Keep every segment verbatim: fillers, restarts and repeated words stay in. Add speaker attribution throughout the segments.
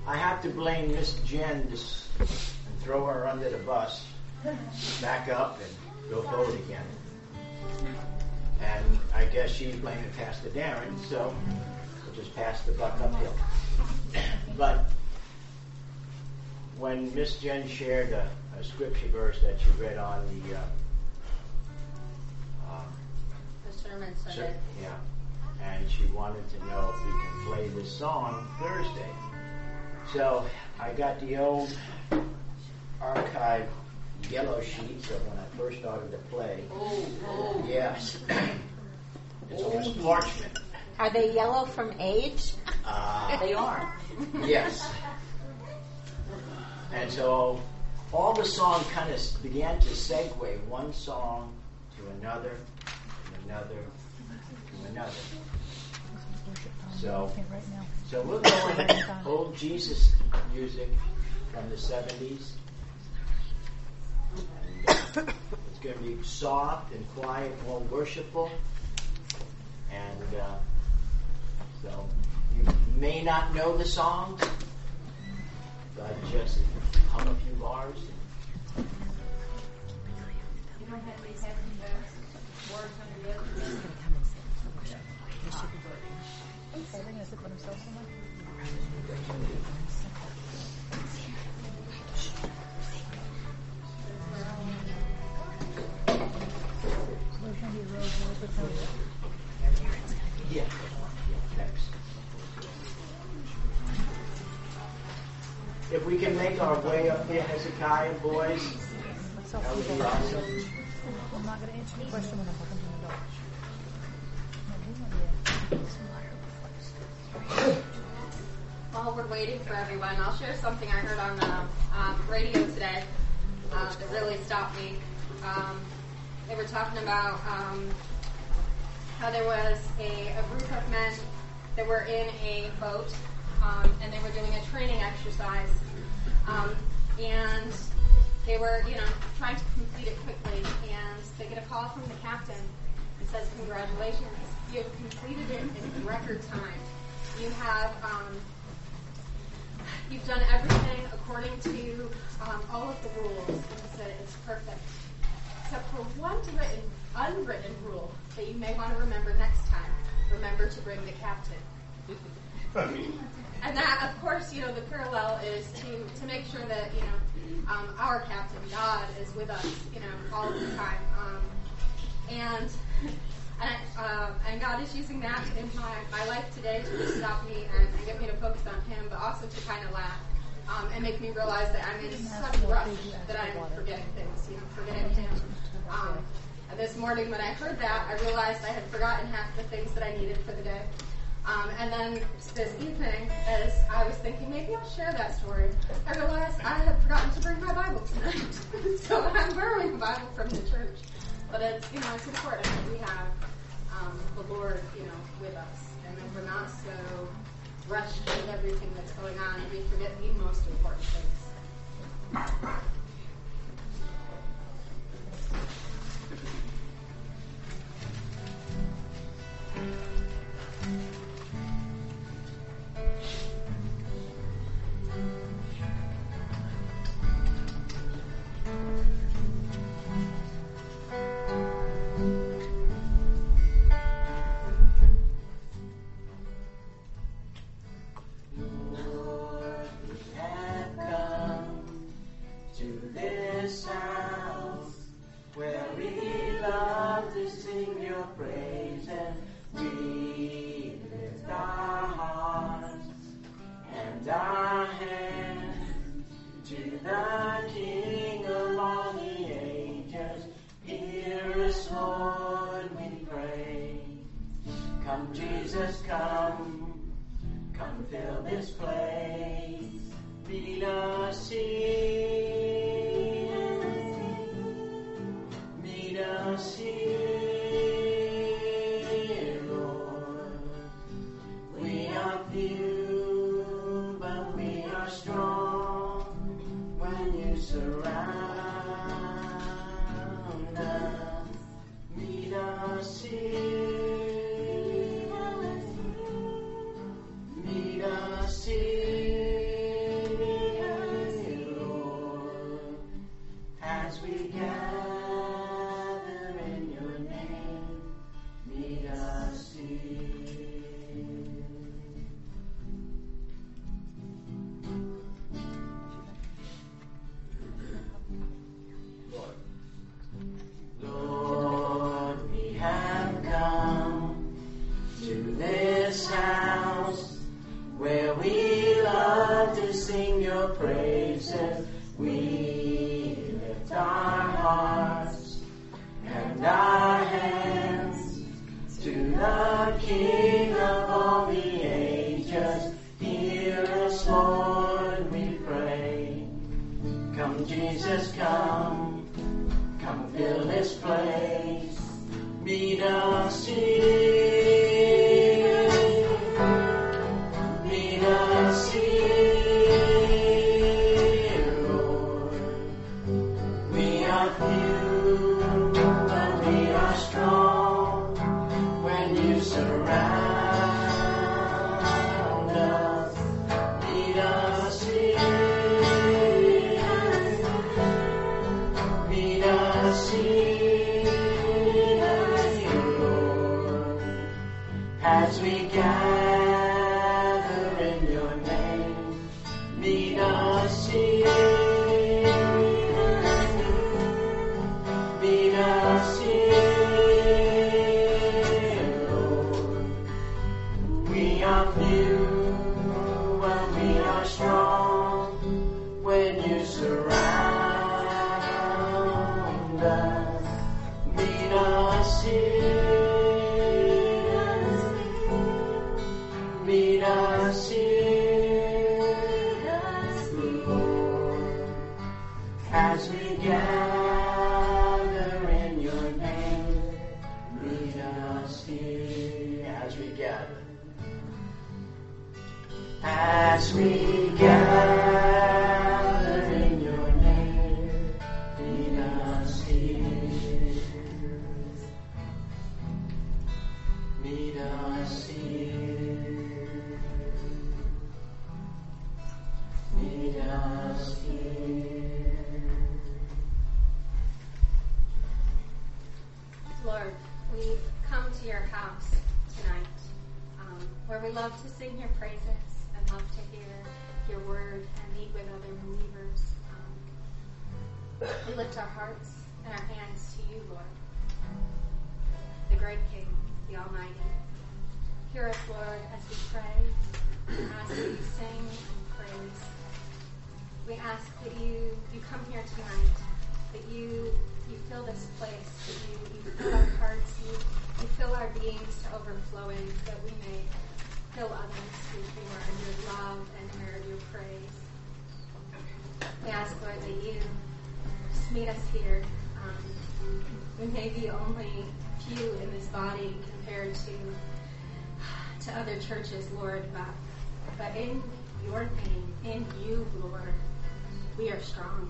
Speaker 1: I have to blame Miss Jen this, and throw her under the bus, back up and go forward again. And I guess she's blaming Pastor Darren, so we'll just pass the buck uphill. But when Miss Jen shared a, a scripture verse that she read on the uh, um,
Speaker 2: the sermon Sunday,
Speaker 1: yeah, and she wanted to know if we can play this song Thursday. So I got the old archive yellow sheets of when I first started to play.
Speaker 2: Oh, oh.
Speaker 1: Yes. It's almost parchment.
Speaker 3: Are they yellow from age?
Speaker 1: Uh,
Speaker 2: They are.
Speaker 1: Yes. And so all the song kind of began to segue one song to another, to another, to another. So, so we're going old Jesus music from the seventies. And, uh, it's going to be soft and quiet, more worshipful. And uh, so you may not know the songs, but just hum a few bars.
Speaker 4: You don't have these having the words under the other.
Speaker 5: They're going to sit by themselves somewhere? There's going to be a road where we're going.
Speaker 1: Yeah. Yeah, thanks. If we can make our way up there, Hezekiah, boys, that would be awesome.
Speaker 5: I'm not going to answer your question when I'm talking to the dog.
Speaker 2: While we're waiting for everyone, I'll share something I heard on the um, radio today uh, that really stopped me. Um, they were talking about um, how there was a, a group of men that were in a boat, um, and they were doing a training exercise, um, and they were, you know, trying to complete it quickly, and they get a call from the captain that says, "Congratulations, you have completed it in record time. You have, um, you've done everything according to um, all of the rules." And he said, "It's perfect, except for one written, unwritten rule that you may want to remember next time. Remember to bring the captain." And that, of course, you know, the parallel is to, to make sure that, you know, um, our captain, God, is with us, you know, all the time. Um, and and, um, and God is using that in my, my life today to just stop me and, and get me to focus on Him, but also to kind of laugh um, and make me realize that I'm in such a rush that I'm forgetting things, you know, forgetting Him. Um, and this morning when I heard that, I realized I had forgotten half the things that I needed for the day. Um, and then this evening, as I was thinking, maybe I'll share that story, I realized I had forgotten to bring my Bible tonight. So I'm borrowing a Bible from the church. But it's, you know, it's important that we have um, the Lord, you know, with us. And that we're not so rushed with everything that's going on, we forget the most important things.
Speaker 1: Meet us here.
Speaker 6: this house where we love to sing your praises. We lift our hearts and our hands to the King of all the ages. Hear us, Lord, we pray. Come, Jesus, come. Come fill this place. Meet us here. Meet us here, Lord. We are few, but we are strong when you surround us. Meet us here. Meet us here, Lord, as we gather in your name. Meet us here. Meet us here, Lord. We are few, but we are strong when you surround us. Meet us here. Meet us here, Lord, as we gather in your name. Meet us here, as we gather. As we gather in your name, meet us here. Meet us here. Meet us here.
Speaker 2: Lord, we come to your house tonight, um, where we love to sing your praises and love to hear your word and meet with other believers. Um, we lift our hearts and our hands to you, Lord, the great King, the Almighty. Hear us, Lord, as we pray, as we sing and praise. We ask that you, you come here tonight, that you you fill this place, that you, you fill our hearts, you, you fill our beings to overflowing, that we may fill others with your, your love and your, your praise. We ask, Lord, that you just meet us here. Um, we may be only few in this body compared to to other churches, Lord, but, but in your name, in you, Lord, we are strong.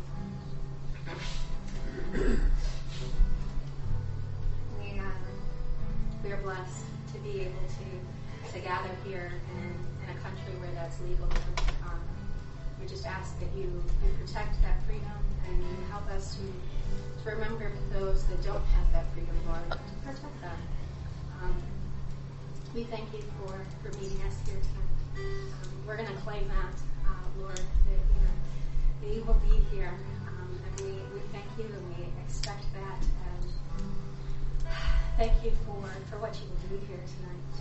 Speaker 2: We, uh, we are blessed to be able to, to gather here in, in a country where that's legal. Um, we just ask that you, you protect that freedom and you help us to, to remember those that don't have that freedom, Lord, to protect them. Um, we thank you for, for meeting us here tonight. Um, we're going to claim that, uh, Lord, that you know, that you will be here. Um, and we, we thank you and we expect that. And thank you for, for what you will do here tonight.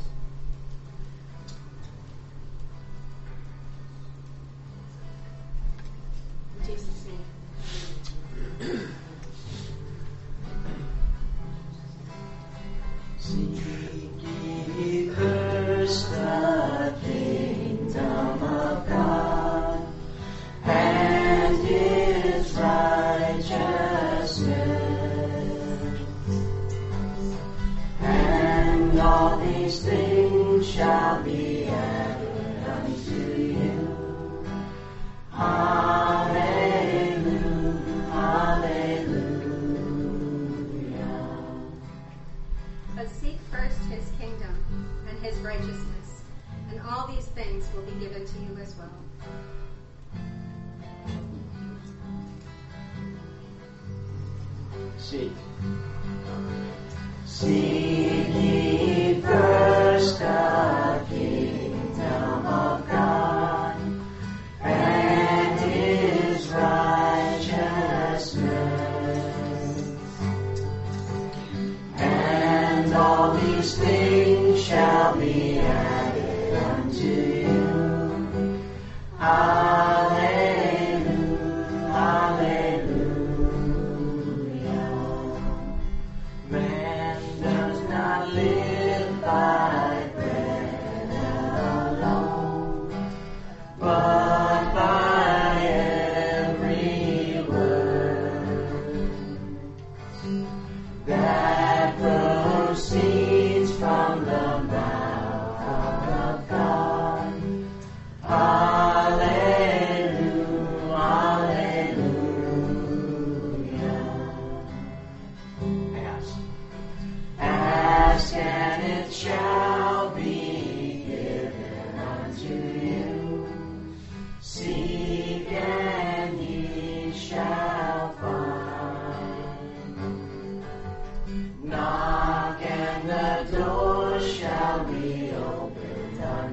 Speaker 2: In Jesus' name.
Speaker 6: Seek ye first the kingdom of God and his righteousness, and all these things shall be added unto you. Hallelujah, hallelujah.
Speaker 2: But seek first his kingdom and his righteousness, and all these things will be given to you as well.
Speaker 6: Seek. Seek ye first the kingdom of God and his righteousness, and all these things shall be added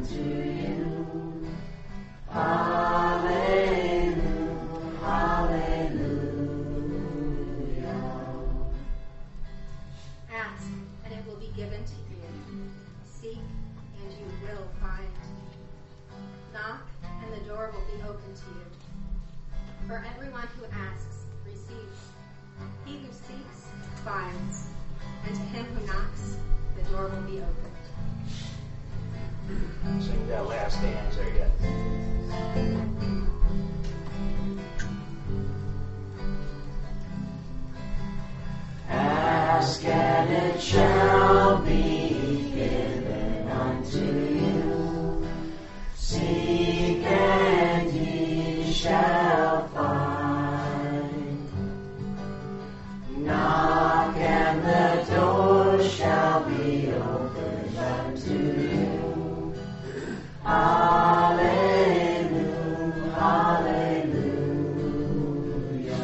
Speaker 6: unto you. Hallelujah, hallelujah.
Speaker 2: Ask, and it will be given to you. Seek, and you will find. Knock, and the door will be open to you. For everyone who asks receives. He who seeks finds. And to him who knocks, the door will be opened.
Speaker 1: Sing that last stanza again.
Speaker 6: Ask and it shall be given unto you. Seek and ye shall find. Knock and the door shall be opened unto you. Hallelujah, hallelujah.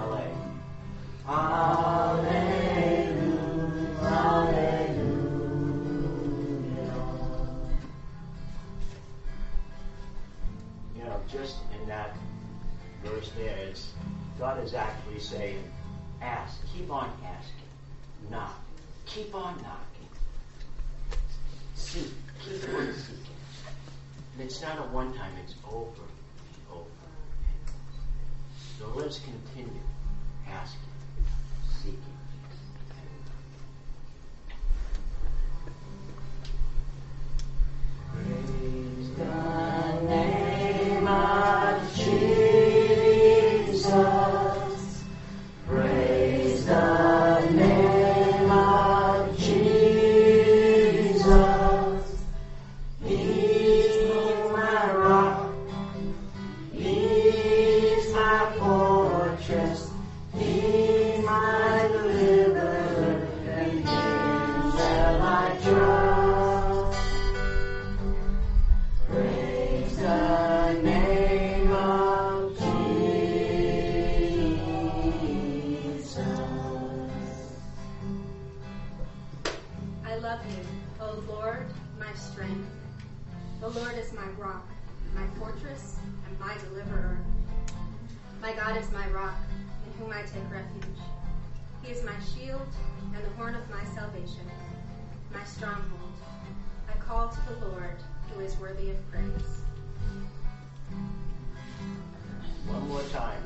Speaker 6: Hallelujah, hallelujah.
Speaker 1: You know, just in that verse there, it's, God is actually saying, ask, keep on asking, knock, keep on knocking, seek, keep on seeking. And it's not a one time, it's over and over and over. So let's continue asking, seeking.
Speaker 6: Praise the name of Jesus. Praise the name of Jesus. He's my rock. He's my fortress. He's my deliverer. In him shall I trust. Praise the name of Jesus.
Speaker 2: I love you, O Lord, my strength. The Lord is my rock, my fortress, and my deliverer. My God is my rock, in whom I take refuge. He is my shield and the horn of my salvation, my stronghold. I call to the Lord, who is worthy of praise.
Speaker 1: One more time.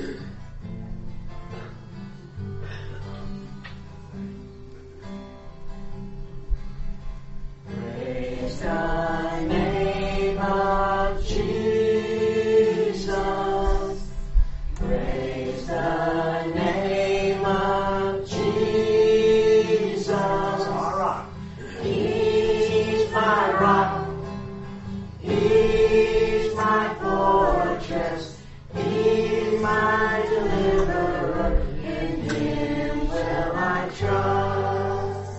Speaker 6: Praise the name of Jesus. Praise the name of Jesus.
Speaker 1: All right.
Speaker 6: He's my rock. He's my fortress. He's my deliverer. In him will I trust.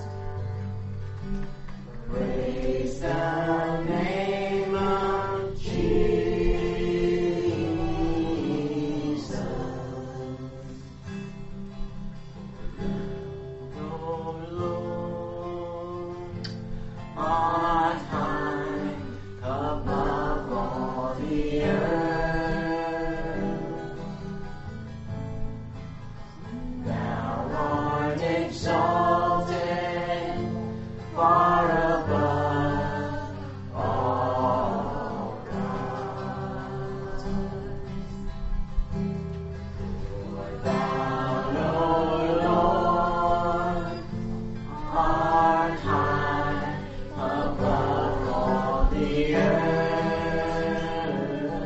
Speaker 6: Praise the name of Jesus. Oh Lord, on high above all the earth, thou art exalted far above all gods. For thou, O Lord, art high above all the earth.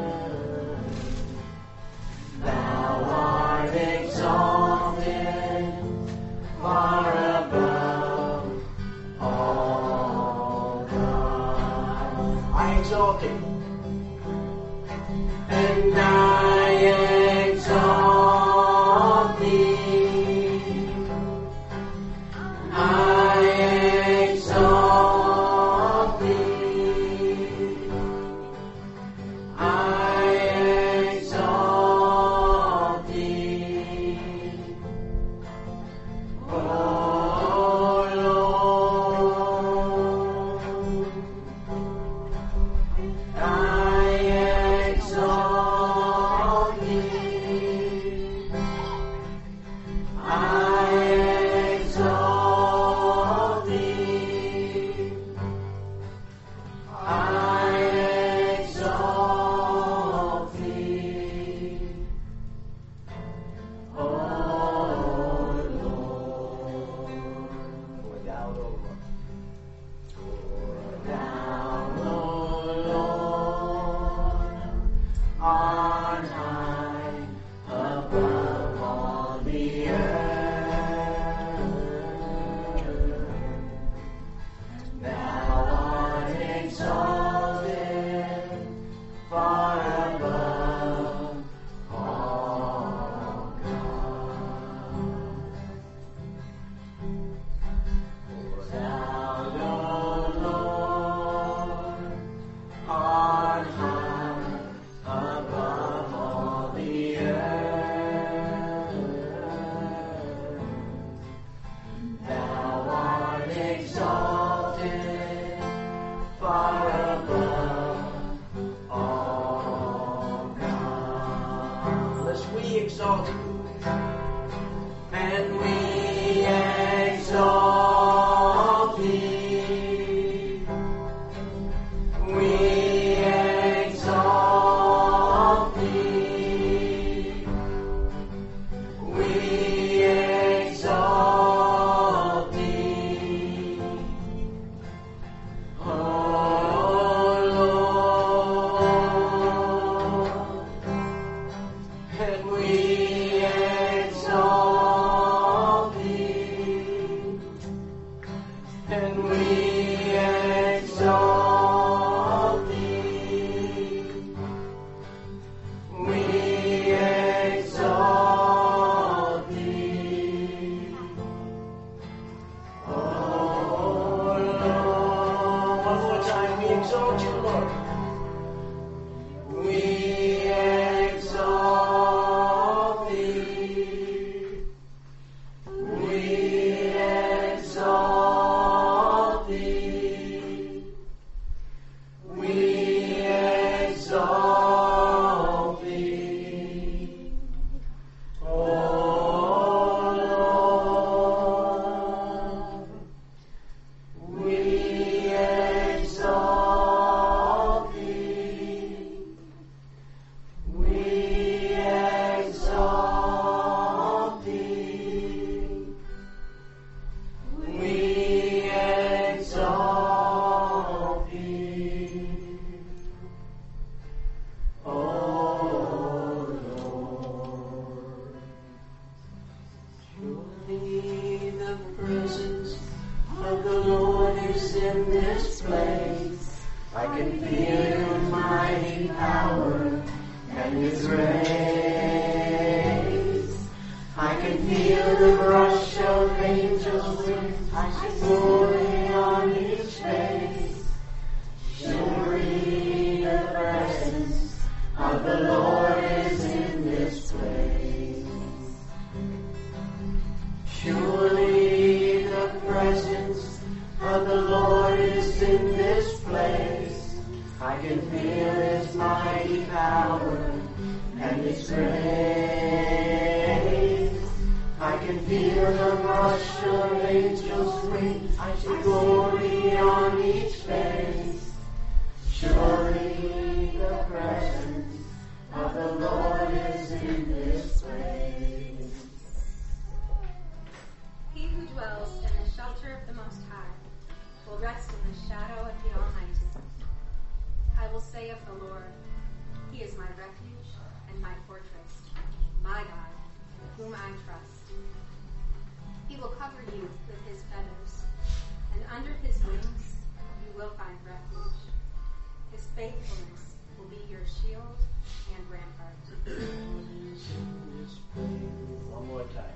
Speaker 6: Thou art exalted far above all gods.
Speaker 1: I exalt him.
Speaker 6: And I exalt thee. I exalt thee. I exalt thee. O Lord. Lord. We exalt thee. We exalt thee. We exalt thee. O Lord, we exalt thee. We exalt thee. We exalt thee. O Lord, surely the presence of the Lord is in this place. I can feel your mighty power and your grace. I can feel the rush of angels wings. I see glory on each face. Surely the presence of the Lord is in this place. Surely the presence of the Lord is in this place. I can feel His mighty power and His grace. I can feel the rush of angels' wings. I see glory on each face. Surely the presence of the Lord is in this place.
Speaker 2: He who dwells in the shelter of the Most High will rest in the shadow of the Almighty. I will say of the Lord, He is my refuge and my fortress, my God, in whom I trust. He will cover you with His feathers, and under His wings you will find refuge. His faithfulness will be your shield and rampart.
Speaker 1: One more time.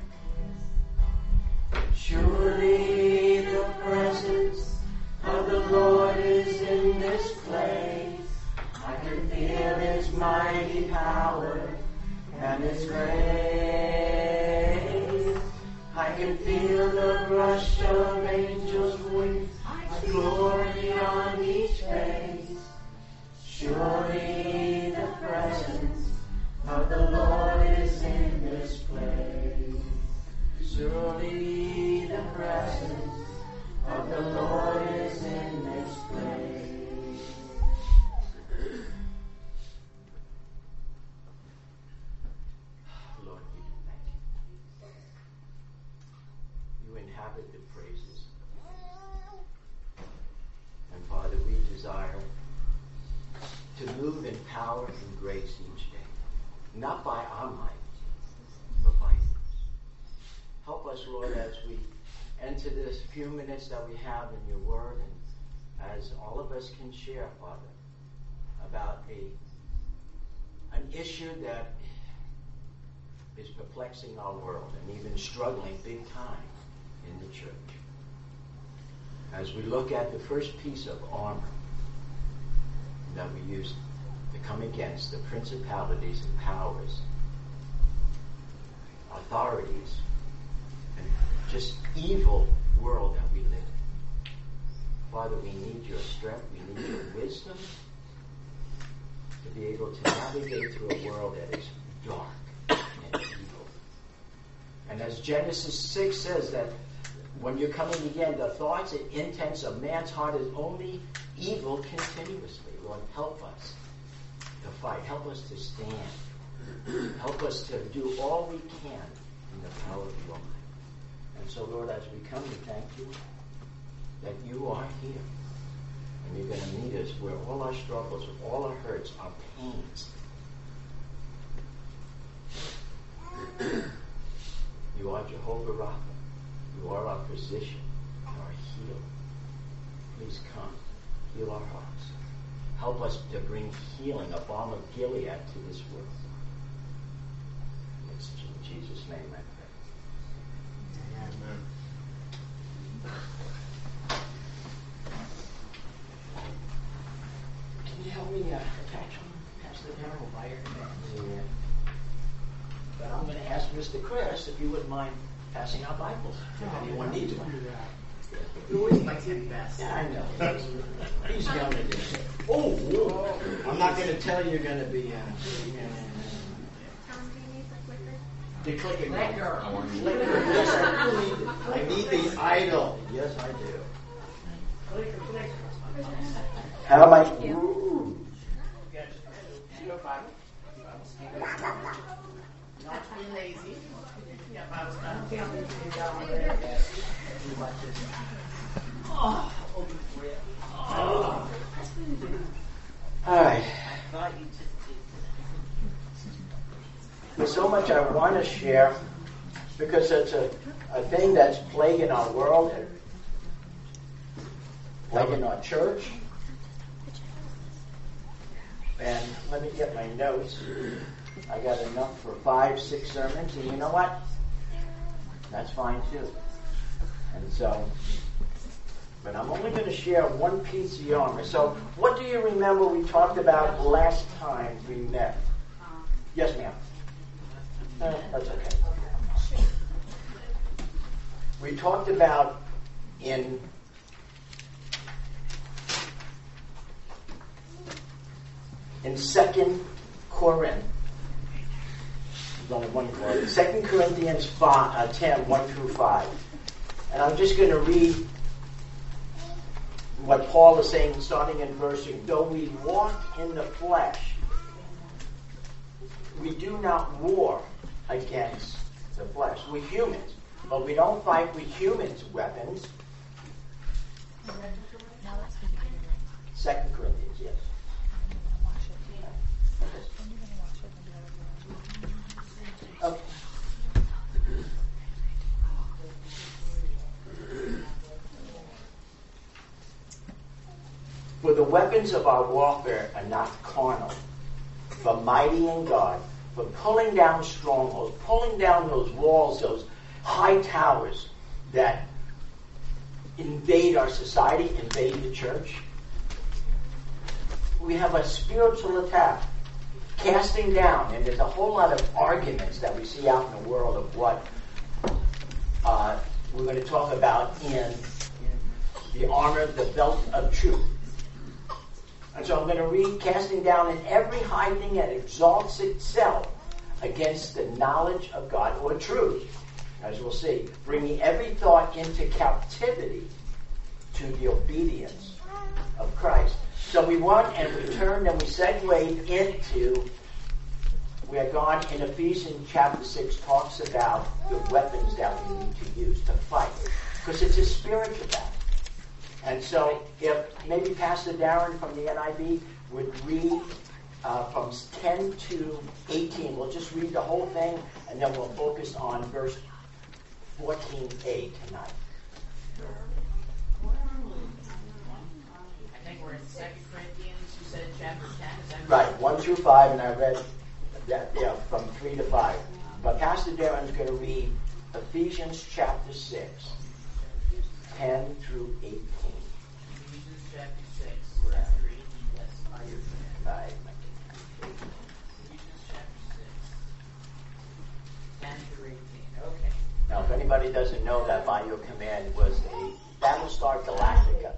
Speaker 6: Surely the presence of the Lord is in this place. I can feel His mighty power and His grace. I can feel the rush of angels' wings. I see glory on each face. Surely the presence of the Lord is in this place. Surely the presence of the Lord is in this place.
Speaker 1: Lord, we thank you. You inhabit the praises. And Father, we desire to move in power and grace each day. Not by our might, but by you. Help us, Lord, as we enter this few minutes that we have in your word, and as all of us can share, Father, about a an issue that is perplexing our world and even struggling big time in the church. As we look at the first piece of armor that we use to come against the principalities and powers, authorities, and just evil world that we live in. Father, we need your strength, we need your wisdom to be able to navigate through a world that is dark and evil. And as Genesis six says, that when you're coming again, the thoughts and intents of man's heart is only evil continuously. Lord, help us to fight. Help us to stand. Help us to do all we can in the power of your might. And so, Lord, as we come, we thank you that you are here. And you're going to meet us where all our struggles, all our hurts, our pains. You are Jehovah Rapha. You are our physician, our healer. Please come, heal our hearts. Help us to bring healing, a balm of Gilead to this world. It's in Jesus' name I pray.
Speaker 6: Amen.
Speaker 1: to help me uh, attach them. Pastor Darren will buy your command. But I'm going to ask Mister Chris if you wouldn't mind passing out Bibles if anyone needs one.
Speaker 7: You always like it best.
Speaker 1: Yeah, I know. He's young to do it. Oh, whoa. I'm not going to tell you you're going to be. Uh,
Speaker 2: Tom, do you need the clicker?
Speaker 1: the clicking.
Speaker 7: Clicker.
Speaker 1: I want clicker. Yes, I do need it. I need the idol. Yes, I do. How am I? Ooh.
Speaker 7: Not to be lazy. Yeah, Bible's not Oh, open for you. Oh.
Speaker 1: All right.
Speaker 7: I thought you just did
Speaker 1: There's so much I want to share because it's a, a thing that's plaguing our world and plaguing our church. And let me get my notes. I got enough for five, six sermons, and you know what? That's fine too. And so, but I'm only going to share one piece of the armor. So, what do you remember we talked about last time we met? Yes, ma'am. Uh, that's okay. We talked about in in Second Corinth. There's only one word. Second Corinthians five, uh, ten, one through five. And I'm just going to read what Paul is saying, starting in verse three. Though we walk in the flesh, we do not war against the flesh. We're humans, but we don't fight with humans' weapons. Second Corinthians, yes. Okay. For the weapons of our warfare are not carnal, but mighty in God, for pulling down strongholds, pulling down those walls, those high towers that invade our society, invade the church. We have a spiritual attack, casting down, and there's a whole lot of arguments that we see out in the world of what uh, we're going to talk about in the armor, the belt of truth. And so I'm going to read, casting down in every high thing that exalts itself against the knowledge of God or truth, as we'll see, bringing every thought into captivity to the obedience of Christ. So we went and we turned and we segued into where God in Ephesians chapter six talks about the weapons that we need to use to fight. Because it's a spiritual battle. And so if maybe Pastor Darren from the N I V would read uh, from ten to eighteen. We'll just read the whole thing and then we'll focus on verse fourteen a tonight.
Speaker 7: I think we're in Second Corinthians, you said chapter ten, is that
Speaker 1: Right, one through five, and I read that, yeah, from three to five. But Pastor Darren's going to read Ephesians chapter six, ten through eighteen.
Speaker 7: Ephesians chapter six, ten through eighteen, yes. Are you
Speaker 1: Right.
Speaker 7: Ephesians chapter six, ten through eighteen, okay.
Speaker 1: Now, if anybody doesn't know that, By Your Command was a Battlestar Galactica.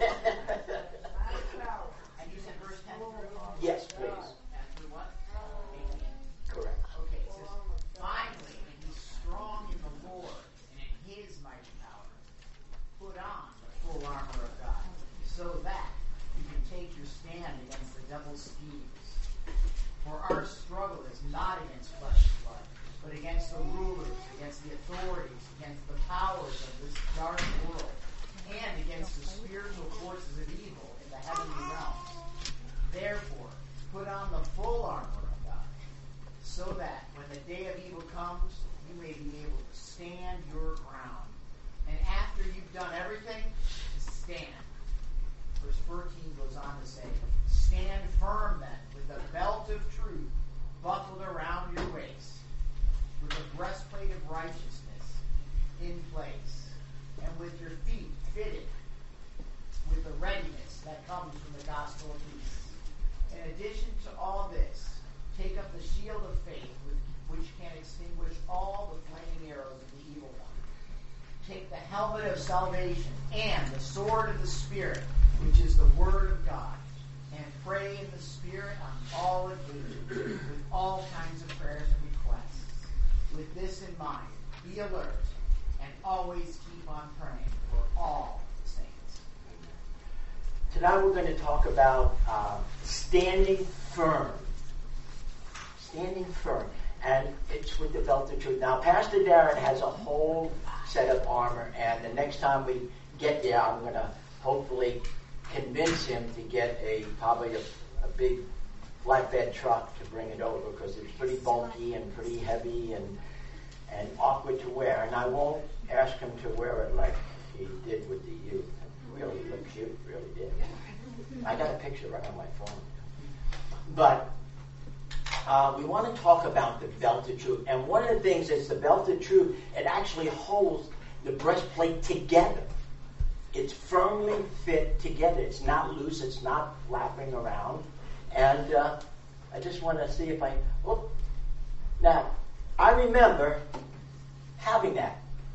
Speaker 7: And you said verse ten through?
Speaker 1: Yes, please.
Speaker 7: ten through what? eighteen.
Speaker 1: Correct.
Speaker 7: Okay, it says, finally, be strong in the Lord and in His mighty power. Put on the full armor of God, so that you can take your stand against the devil's schemes. For our struggle is not against flesh and blood, but against the rulers, against the authorities, against the powers of this dark world, and against the spiritual forces of evil in the heavenly realms. Therefore, put on the full armor of God, so that when the day of evil comes, you may be able to stand your ground. And after you've done everything, stand. Verse fourteen goes on to say, stand firm then, with the belt of truth buckled around your waist, with the breastplate of righteousness in place, and with your feet fitted with the readiness that comes from the gospel helmet of salvation, and the sword of the Spirit, which is the Word of God. And pray in the Spirit on all occasions, with all kinds of prayers and requests. With this in mind, be alert, and always keep on praying for all the saints.
Speaker 1: Tonight we're going to talk about uh, standing firm. Standing firm. And it's with the belt of truth. Now, Pastor Darren has a whole set of armor, and the next time we get there, I'm going to hopefully convince him to get a probably a, a big flatbed truck to bring it over, because it's pretty bulky and pretty heavy and and awkward to wear. And I won't ask him to wear it like he did with the youth. It really looked cute, really did. I got a picture right on my phone. But uh, we want to talk about the belt of truth. And one of the things is the belt of truth, it actually holds the breastplate together. It's firmly fit together. It's not loose. It's not flapping around. And uh, I just want to see if I... Oh, now, I remember having that.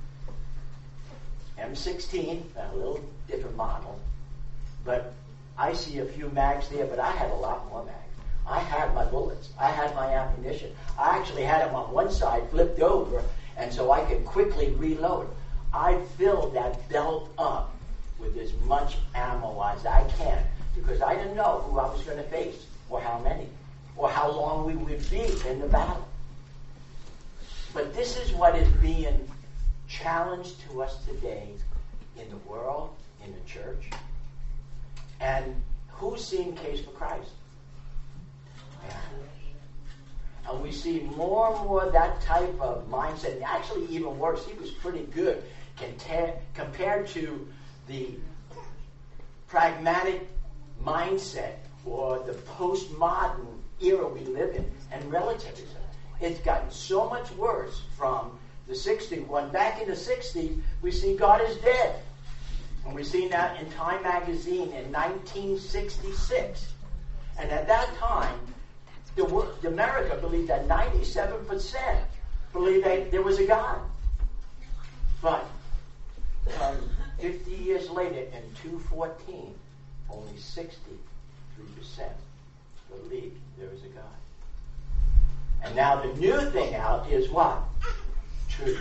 Speaker 1: M sixteen, a little different model. But I see a few mags there, but I had a lot more mags. I had my bullets. I had my ammunition. I actually had them on one side flipped over, and so I could quickly reload. I filled that belt up with as much ammo as I can, because I didn't know who I was going to face, or how many, or how long we would be in the battle. But this is what is being challenged to us today in the world, in the church. And who's seen Case for Christ? Yeah. And we see more and more that type of mindset. And actually even worse, he was pretty good compared to the pragmatic mindset or the postmodern era we live in and relativism. It's gotten so much worse from the sixties. When back in the sixties, we see God is dead. And we've seen that in Time magazine in nineteen sixty-six. And at that time, the, the America believed that ninety-seven percent believed that there was a God. But um, fifty years later, in two fourteen, only sixty-three percent believed there was a God. And now the new thing out is what? Truth.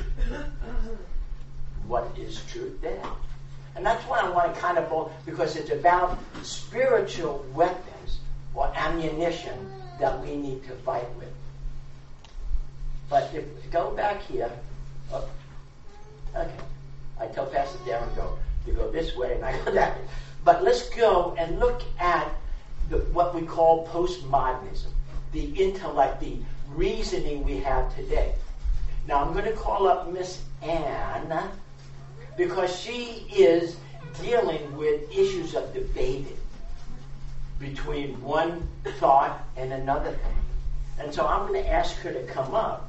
Speaker 1: What is truth then? And that's what I want to kind of, because it's about spiritual weapons or ammunition that we need to fight with. But if go back here, oh, okay. I tell Pastor Darren, go, you go this way, and I go that way. But let's go and look at the, what we call postmodernism, the intellect, the reasoning we have today. Now I'm going to call up Miss Ann, because she is dealing with issues of debating between one thought and another thing. And so I'm going to ask her to come up,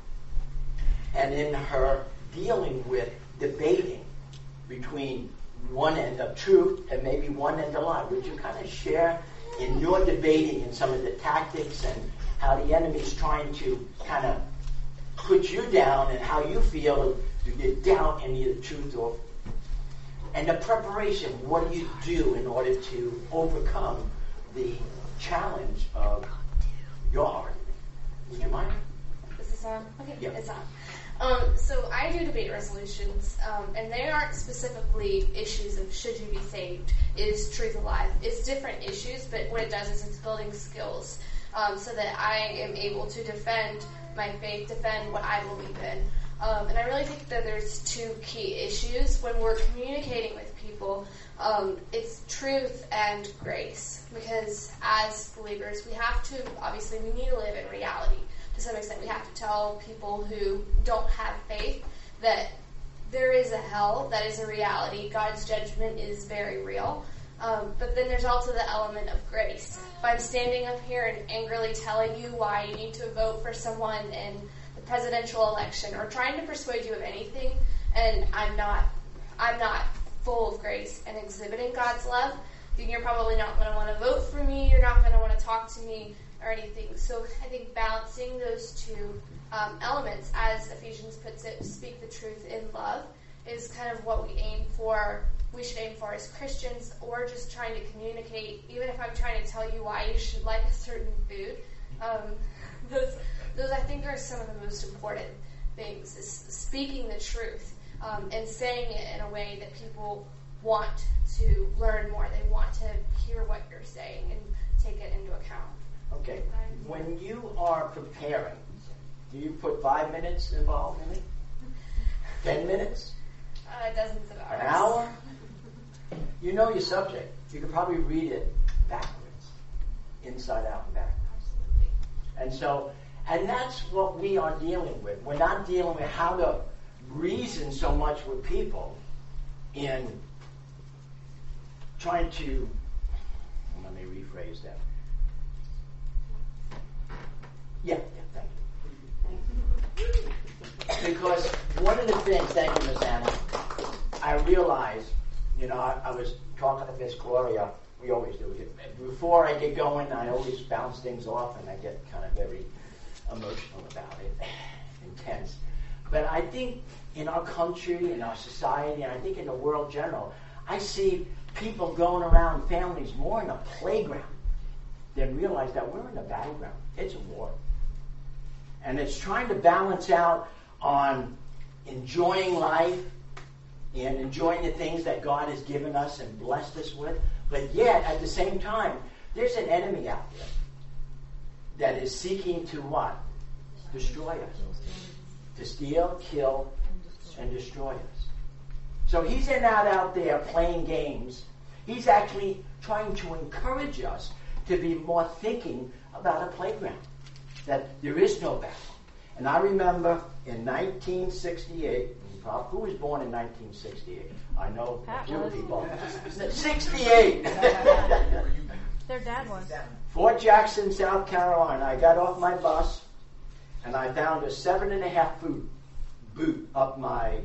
Speaker 1: and in her dealing with debating between one end of truth and maybe one end of lie, would you kind of share in your debating and some of the tactics and how the enemy is trying to kind of put you down and how you feel to get doubt in either truth or... And the preparation, what do you do in order to overcome the challenge of your argument? Would you mind?
Speaker 8: Is this on? Okay,
Speaker 1: yeah.
Speaker 8: It's on. Um, so I do debate resolutions, um, and they aren't specifically issues of should you be saved, is truth alive. It's different issues, but what it does is it's building skills um, so that I am able to defend my faith, defend what I believe in. Um, and I really think that there's two key issues when we're communicating with people. Um, it's truth and grace, because as believers, we have to, obviously, we need to live in reality. To some extent, we have to tell people who don't have faith that there is a hell, that is a reality. God's judgment is very real. Um, but then there's also the element of grace. If I'm standing up here and angrily telling you why you need to vote for someone in the presidential election, or trying to persuade you of anything, and I'm not, I'm not full of grace and exhibiting God's love, then you're probably not going to want to vote for me. You're not going to want to talk to me or anything. So I think balancing those two um, elements, as Ephesians puts it, speak the truth in love, is kind of what we aim for. We should aim for as Christians, or just trying to communicate. Even if I'm trying to tell you why you should like a certain food, um, those, those I think are some of the most important things. Is speaking the truth um, and saying it in a way that people want to learn more. They want to hear what you're saying and take it into account.
Speaker 1: Okay. When you are preparing, do you put five minutes involved in it? Ten minutes?
Speaker 8: Uh, dozens of hours.
Speaker 1: An hour? You know your subject. You could probably read it backwards, inside out and backwards.
Speaker 8: Absolutely.
Speaker 1: And so, and that's what we are dealing with. We're not dealing with how to reason so much with people in trying to, let me rephrase that. Yeah, yeah, thank you. Because one of the things, thank you, Miss Anna, I realized, you know, I, I was talking to Miss Gloria, we always do it. Before I get going, I always bounce things off and I get kind of very emotional about it, intense. But I think in our country, in our society, and I think in the world general, I see people going around, families, more in a playground than realize that we're in a battleground. It's a war. And it's trying to balance out on enjoying life and enjoying the things that God has given us and blessed us with. But yet, at the same time, there's an enemy out there that is seeking to what? Destroy us. To steal, kill, and destroy us. So he's not out there playing games. He's actually trying to encourage us to be more thinking about a playground. That there is no battle. And I remember in nineteen sixty-eight, who was born in nineteen sixty-eight? I know a few people. sixty-eight!
Speaker 5: Their dad was.
Speaker 1: Fort Jackson, South Carolina. I got off my bus and I found a seven and a half foot boot up my,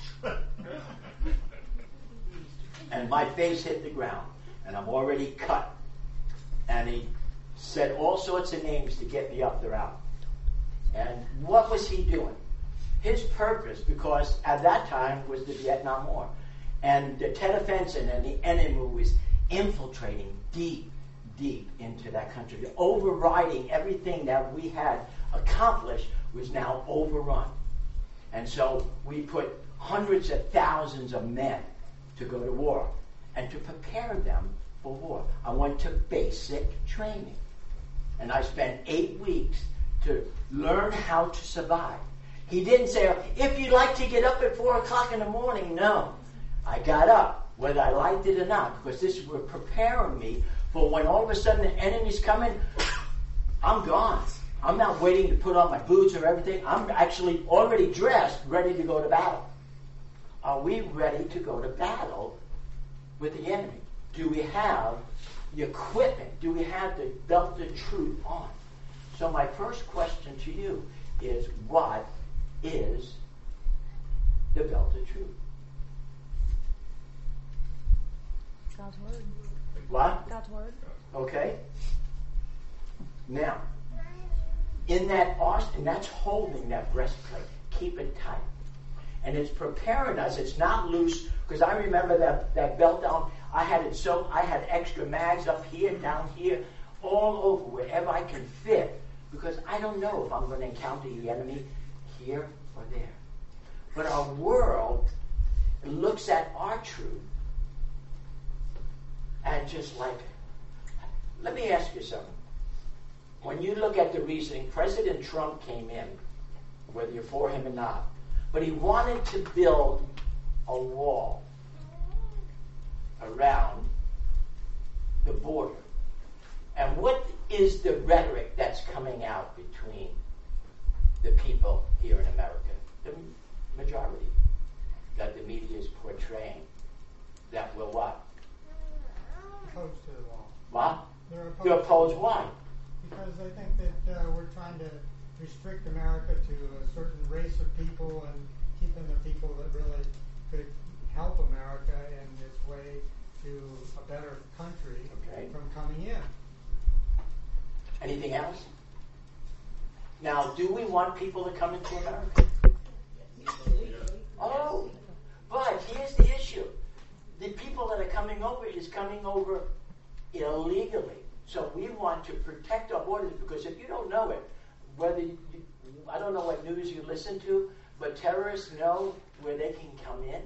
Speaker 1: and my face hit the ground and I'm already cut. And he said all sorts of names to get me up there out. And what was he doing? His purpose, because at that time was the Vietnam War. And the Tet Offensive and the enemy was infiltrating deep, deep into that country. Overriding everything that we had accomplished was now overrun. And so we put hundreds of thousands of men to go to war and to prepare them for war. I went to basic training. And I spent eight weeks to learn how to survive. He didn't say, if you'd like to get up at four o'clock in the morning, no. I got up, whether I liked it or not, because this was preparing me for when all of a sudden the enemy's coming, I'm gone. I'm not waiting to put on my boots or everything. I'm actually already dressed, ready to go to battle. Are we ready to go to battle with the enemy? Do we have the equipment? Do we have the belt of truth on? So my first question to you is, what is the belt of truth?
Speaker 5: God's word.
Speaker 1: What?
Speaker 5: God's word.
Speaker 1: Okay. Now, in that arsenal, and that's holding that breastplate. Keep it tight. And it's preparing us. It's not loose, because I remember that, that belt down, I had it so, I had extra mags up here, down here, all over, wherever I can fit, because I don't know if I'm going to encounter the enemy here or there. But our world looks at our truth and just like, let me ask you something. When you look at the reasoning, President Trump came in, whether you're for him or not, but he wanted to build a wall around the border. And what is the rhetoric that's coming out between the people here in America? The majority that the media is portraying that will what?
Speaker 9: Opposed to the wall.
Speaker 1: What?
Speaker 9: They're opposed.
Speaker 1: You're opposed why?
Speaker 9: Because they think that uh, we're trying to restrict America to a certain race of people and keeping the people that really could help America in its way to a better country
Speaker 1: Okay.
Speaker 9: from coming in.
Speaker 1: Anything else? Now, do we want people to come into America? Oh, but the people that are coming over is coming over illegally. So we want to protect our borders, because if you don't know it, whether you, I don't know what news you listen to, but terrorists know where they can come in.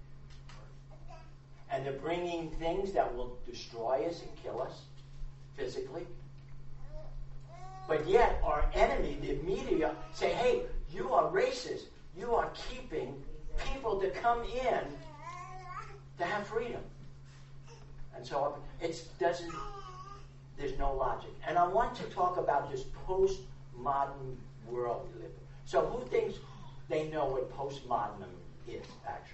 Speaker 1: And they're bringing things that will destroy us and kill us physically. But yet our enemy, the media, say, hey, you are racist. You are keeping people to come in to have freedom. And so it doesn't, there's no logic. And I want to talk about this postmodern world we live in. So who thinks they know what postmodern is, actually?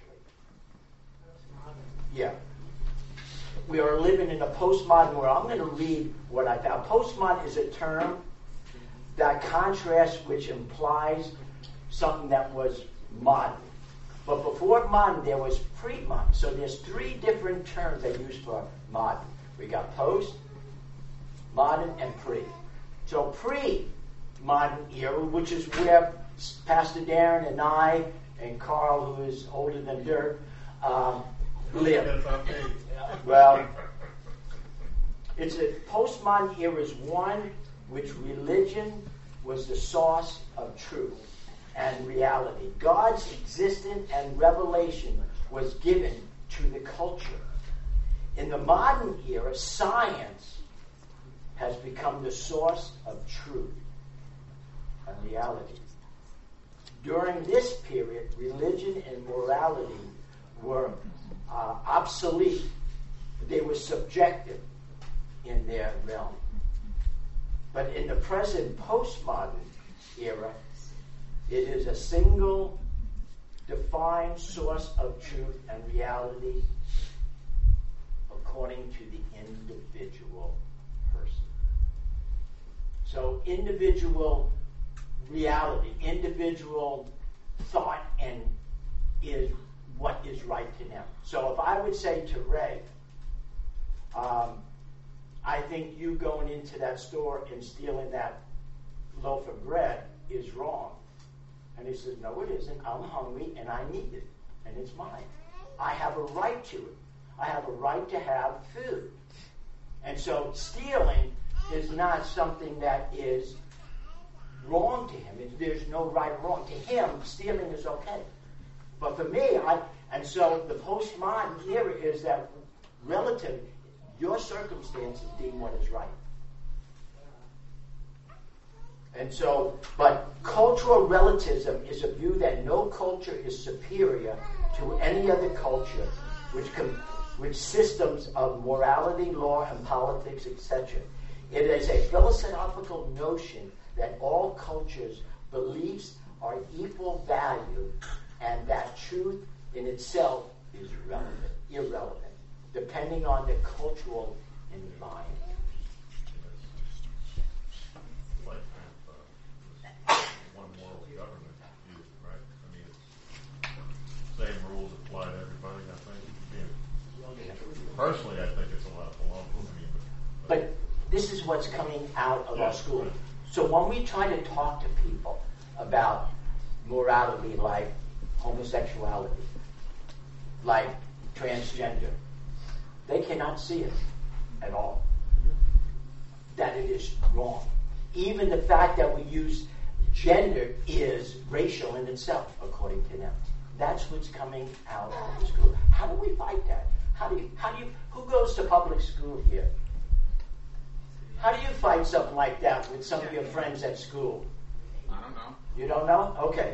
Speaker 1: Yeah. We are living in a postmodern world. I'm going to read what I found. Postmodern is a term that contrasts, which implies something that was modern. But before modern, there was pre-modern. So there's three different terms they use for modern. We got post, modern, and pre. So pre-modern era, which is where Pastor Darren and I and Carl, who is older than dirt, um, live. Well, it's a postmodern era is one which religion was the source of truth and reality. God's existence and revelation was given to the culture. In the modern era, science has become the source of truth and reality. During this period, religion and morality were uh, obsolete. They were subjective in their realm. But in the present postmodern era, it is a single defined source of truth and reality according to the individual person. So individual reality, individual thought, and is what is right to them. So if I would say to Ray, um, I think you going into that store and stealing that loaf of bread is wrong. And he says, no, it isn't. I'm hungry and I need it. And it's mine. I have a right to it. I have a right to have food. And so stealing is not something that is wrong to him. It, there's no right or wrong. To him, stealing is okay. But for me, I, and so the postmodern era is that relative, your circumstances deem what is right. And so, but cultural relativism is a view that no culture is superior to any other culture, which com- which systems of morality, law, and politics, et cetera. It is a philosophical notion that all cultures' beliefs are equal value, and that truth in itself is relevant, irrelevant, depending on the cultural environment.
Speaker 10: Same rules apply to everybody, I think. Yeah. Personally, I think it's a lot below. I mean, but,
Speaker 1: but this is what's coming out of yeah, our school. Right. So when we try to talk to people about morality, like homosexuality, like transgender, they cannot see it at all. That it is wrong. Even the fact that we use gender is racial in itself, according to them. That's what's coming out of the school. How do we fight that? How do you, how do you, who goes to public school here? How do you fight something like that with some of your friends at school?
Speaker 11: I don't know.
Speaker 1: You don't know? Okay.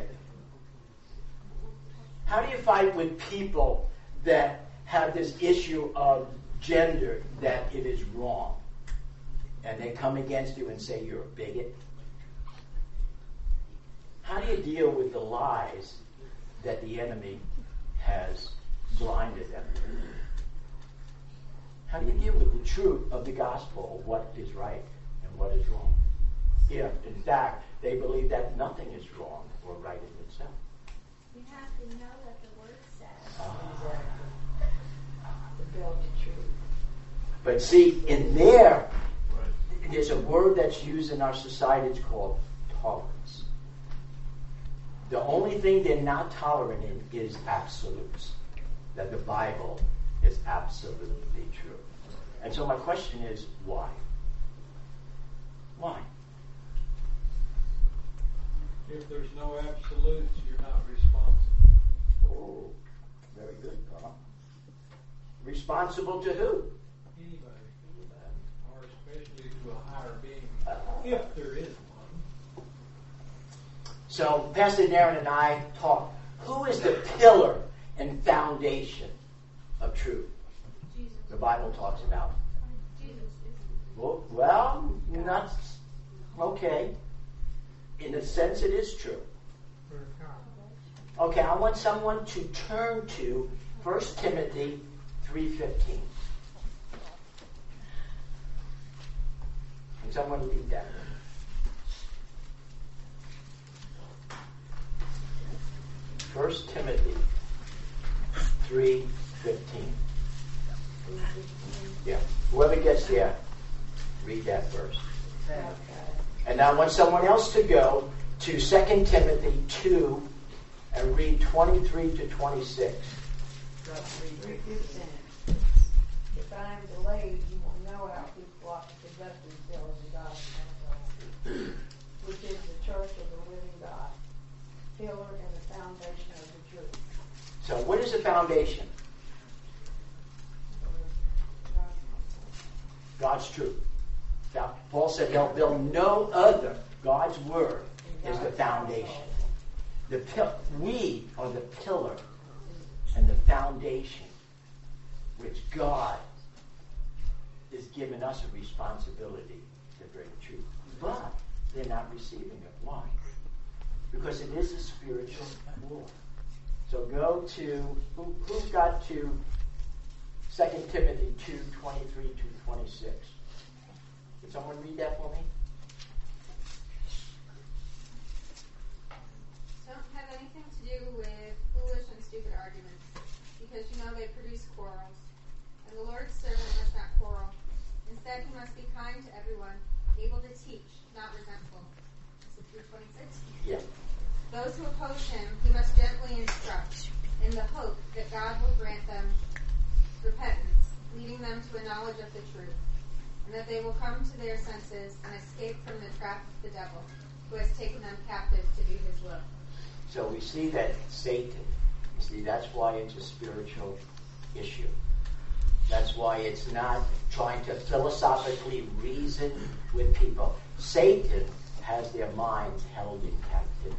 Speaker 1: How do you fight with people that have this issue of gender, that it is wrong, and they come against you and say you're a bigot? How do you deal with the lies that the enemy has blinded them? How do you deal with the truth of the gospel of what is right and what is wrong? If, in fact, they believe that nothing is wrong or right in itself.
Speaker 4: You have to know what the word says.
Speaker 1: Uh,
Speaker 3: To build the truth.
Speaker 1: but see, in there, there's a word that's used in our society. It's called tolerance. The only thing they're not tolerant in is absolutes that the Bible
Speaker 6: is absolutely true. And so my question is, why? Why?
Speaker 11: If there's no absolutes, you're not responsible.
Speaker 6: Oh, very good, Carl. Responsible to who?
Speaker 11: Anybody. Or especially to a higher being, if there is one.
Speaker 6: So Pastor Darren and I talked. Who is the pillar and foundation of truth?
Speaker 2: Jesus.
Speaker 6: The Bible talks about.
Speaker 2: Jesus.
Speaker 6: Well, well, not okay. In a sense, it is true. Okay, I want someone to turn to First Timothy three fifteen. Can someone read that? First Timothy three fifteen. Yeah. Whoever gets there, read that first. And now I want someone else to go to Second Timothy two and read twenty-three to twenty-six.
Speaker 12: three fifteen. If I am delayed, you will know how people ought to conduct themselves in God's household, which is the church of the living God, pillar and the foundation of the truth.
Speaker 6: So what is the foundation? God's truth. Now, Paul said he'll build no other. God's word is the foundation. The pil- we are the pillar and the foundation which God is giving us a responsibility to bring truth. But they're not receiving it. Why? Because it is a spiritual war. So go to, who, who got to Second Timothy two, twenty-three to twenty-six? Can someone read that for me?
Speaker 2: Don't have anything to do with foolish and stupid arguments, because you know they produce quarrels. And the Lord's servant must not quarrel. Instead, he must be kind to everyone, able to teach, not resentful. Is it through twenty-six?
Speaker 6: Yeah.
Speaker 2: Those who oppose him, he must gently instruct, in the hope that God will grant them repentance, leading them to a knowledge of the truth, and that they will come to their senses and escape from the trap of the devil, who has taken them captive to do his will.
Speaker 6: So we see that Satan, you see, that's why it's a spiritual issue. That's why it's not trying to philosophically reason with people. Satan has their minds held in captivity.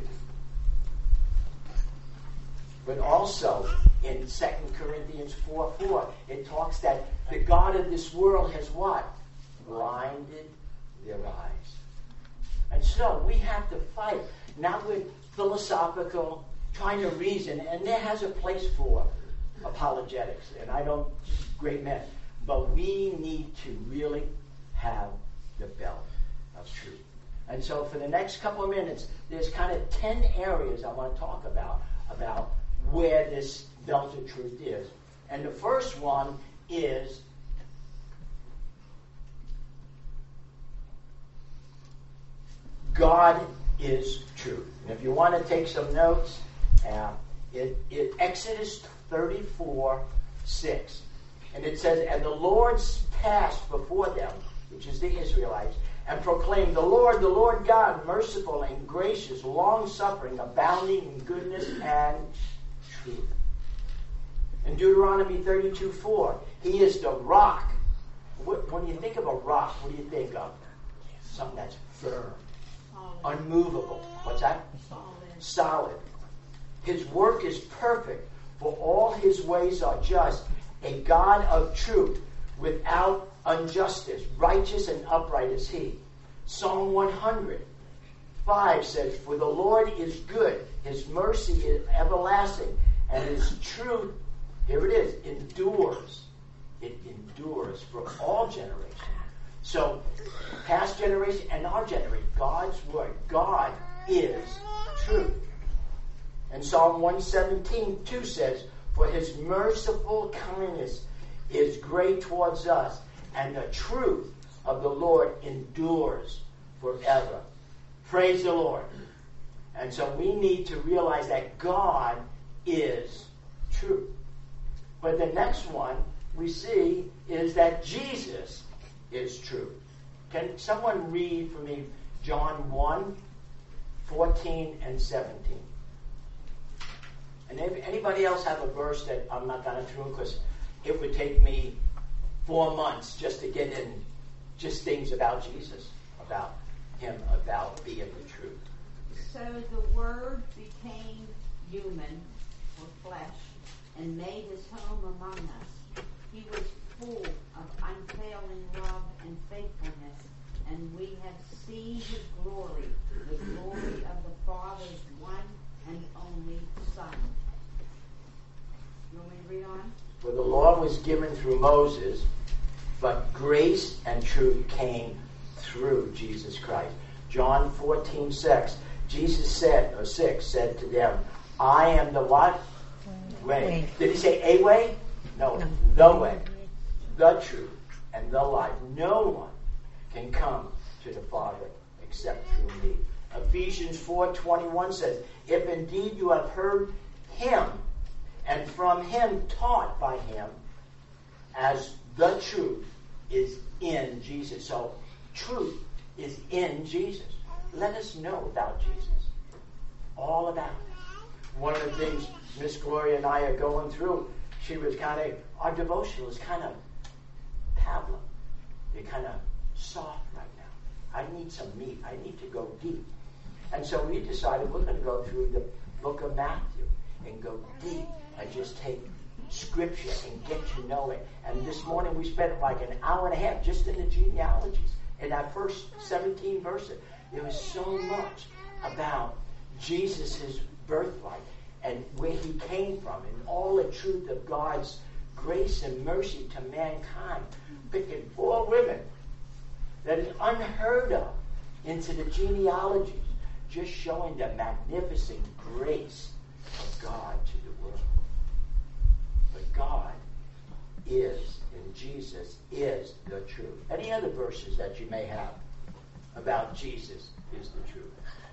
Speaker 6: But also, in Second Corinthians four four, it talks that the God of this world has what? Blinded their eyes. And so, we have to fight, not with philosophical, trying to reason, and there has a place for apologetics, and I don't, great men, but we need to really have the belt of truth. And so for the next couple of minutes, there's kind of ten areas I want to talk about, about where this belt of truth is. And the first one is God is truth. And if you want to take some notes, uh, it, it Exodus thirty-four six. And it says, and the Lord passed before them, which is the Israelites, and proclaimed, the Lord, the Lord God, merciful and gracious, long-suffering, abounding in goodness and truth. In Deuteronomy thirty-two four, he is the rock. When you think of a rock, what do you think of? Something that's firm, unmovable. What's that?
Speaker 12: Solid.
Speaker 6: Solid. His work is perfect, for all his ways are just. A God of truth, without injustice, righteous and upright is he. Psalm one hundred five says, for the Lord is good, his mercy is everlasting, and his truth, here it is, endures. It endures for all generations. So, past generation and our generation, God's word, God is truth. And Psalm one seventeen two says, for his merciful kindness is great towards us, and the truth of the Lord endures forever. Praise the Lord. And so we need to realize that God is truth. But the next one we see is that Jesus is true. Can someone read for me John one, fourteen and seventeen? And if anybody else have a verse that I'm not going through, because it would take me four months just to get in just things about Jesus, about him, about being the truth.
Speaker 13: So the Word became human, or flesh, and made his home among us. He was full of unfailing love and faithfulness, and we have seen his glory, the glory of the Father's one and only Son. You want me to read on?
Speaker 6: For the law was given through Moses, but grace and truth came through Jesus Christ. John fourteen six. Jesus said, or six, said to them, I am the what? Way. Did he say a way? No, the way, the truth, and the life. No one can come to the Father except through me. Ephesians four twenty-one says, if indeed you have heard him, and from him taught by him, as the truth is in Jesus. So, truth is in Jesus. Let us know about Jesus. All about it. One of the things Miss Gloria and I are going through, she was kind of, our devotional is kind of pablum. They're kind of soft right now. I need some meat. I need to go deep. And so we decided we're going to go through the book of Matthew and go deep and just take scripture and get to know it. And this morning we spent like an hour and a half just in the genealogies. In that first seventeen verses, there was so much about Jesus' birthright and where he came from and all the truth of God's grace and mercy to mankind. Picking four women that is unheard of into the genealogies, just showing the magnificent grace of God to the world. But God is, and Jesus is the truth. Any other verses that you may have about Jesus is the truth?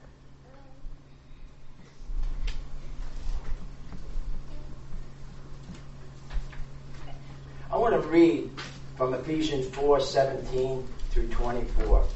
Speaker 6: I want to read from Ephesians four seventeen through twenty-four.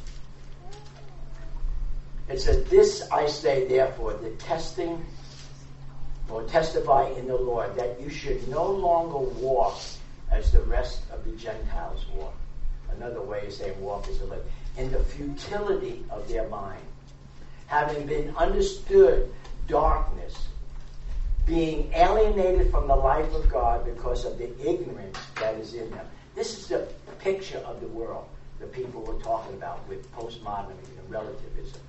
Speaker 6: It says, this I say therefore, the testing or testify in the Lord, that you should no longer walk as the rest of the Gentiles walk. Another way of saying walk is to live. In the futility of their mind, having been understood darkness, being alienated from the life of God because of the ignorance that is in them. This is the picture of the world the people were talking about with postmodernism and relativism.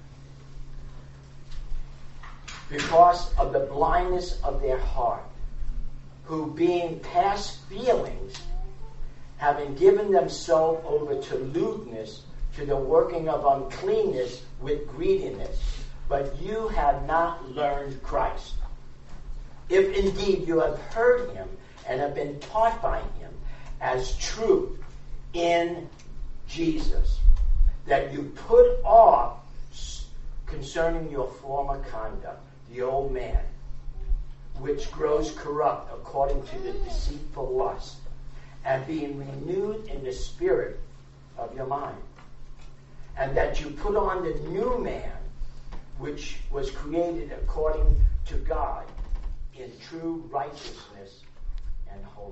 Speaker 6: Because of the blindness of their heart, who being past feelings, having given themselves over to lewdness, to the working of uncleanness with greediness. But you have not learned Christ. If indeed you have heard him and have been taught by him as truth in Jesus, that you put off concerning your former conduct, the old man, which grows corrupt according to the deceitful lust, and being renewed in the spirit of your mind, and that you put on the new man, which was created according to God in true righteousness and holiness.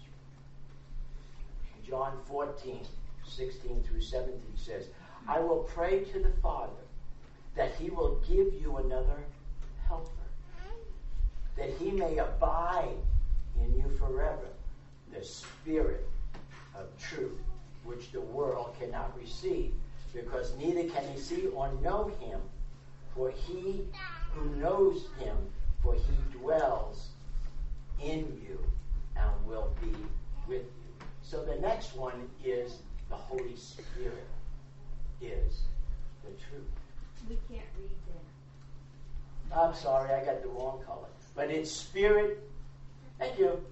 Speaker 6: John fourteen, sixteen through seventeen says, I will pray to the Father that he will give you another helper, that he may abide in you forever, the Spirit of truth, which the world cannot receive, because neither can he see or know him, for he who knows him, for he dwells in you and will be with you. So the next one is the Holy Spirit is the truth.
Speaker 13: We can't read that.
Speaker 6: I'm sorry, I got the wrong color. But it's Spirit. Thank you.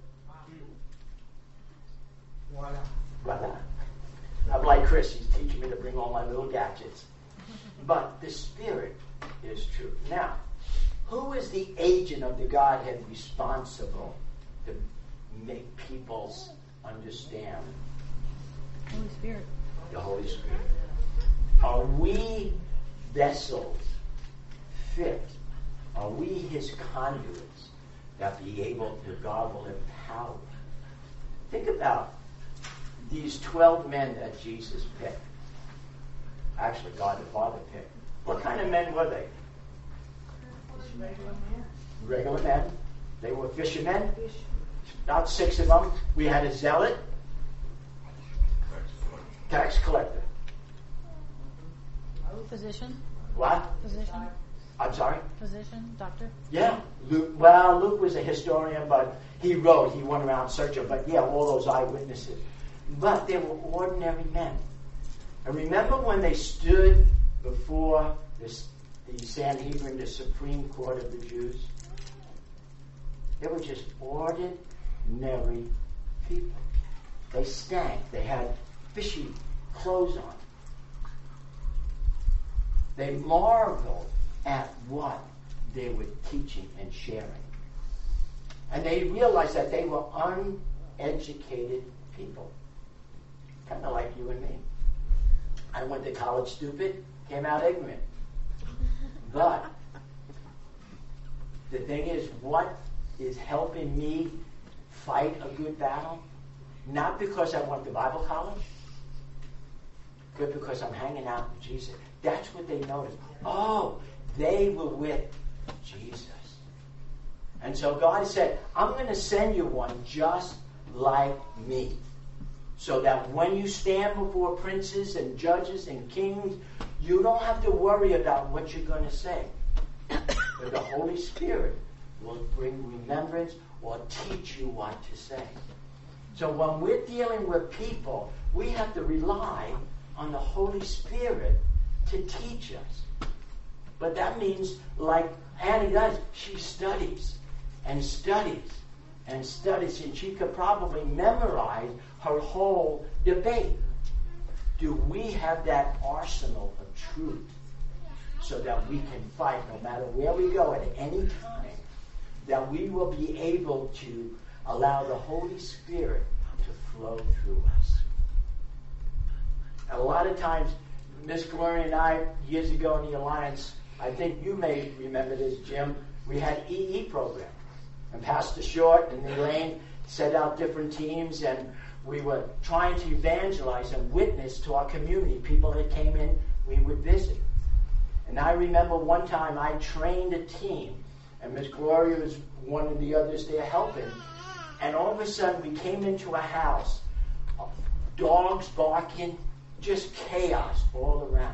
Speaker 9: Voila.
Speaker 6: Voila. I'm like Chris, he's teaching me to bring all my little gadgets. But the Spirit is truth. Now, who is the agent of the Godhead responsible to make people understand
Speaker 5: Holy Spirit.
Speaker 6: the Holy Spirit? Are we vessels fit? Are we his conduits that be able to, God will empower? Think about these twelve men that Jesus picked. Actually, God the Father picked. What kind of men were they?
Speaker 12: Regular men.
Speaker 6: Regular men. They were fishermen. About six of them. We had a zealot. Tax collector.
Speaker 5: Physician.
Speaker 6: What?
Speaker 5: Physician.
Speaker 6: I'm sorry?
Speaker 5: Physician. Doctor.
Speaker 6: Yeah. Luke, well, Luke was a historian, but he wrote, he went around searching, but yeah, all those eyewitnesses. But they were ordinary men. And remember when they stood before this, the Sanhedrin, the Supreme Court of the Jews? They were just ordinary people. They stank. They had fishy clothes on. They marveled at what they were teaching and sharing. And they realized that they were uneducated people. Kind of like you and me. I went to college stupid, came out ignorant. But the thing is, what is helping me fight a good battle? Not because I went to Bible college, but because I'm hanging out with Jesus. That's what they noticed. Oh, they were with Jesus. And so God said, I'm going to send you one just like me. So that when you stand before princes and judges and kings, you don't have to worry about what you're going to say. But the Holy Spirit will bring remembrance or teach you what to say. So when we're dealing with people, we have to rely on the Holy Spirit to teach us. But that means, like Annie does, she studies and studies and studies, and she could probably memorize her whole debate. Do we have that arsenal of truth so that we can fight no matter where we go at any time, that we will be able to allow the Holy Spirit to flow through us? And a lot of times, Miss Gloria and I, years ago in the Alliance, I think you may remember this, Jim, we had E E program. And Pastor Short and Elaine set out different teams, and we were trying to evangelize and witness to our community. People that came in, we would visit. And I remember one time I trained a team, and Miss Gloria was one of the others there helping. And all of a sudden, we came into a house, dogs barking, just chaos all around.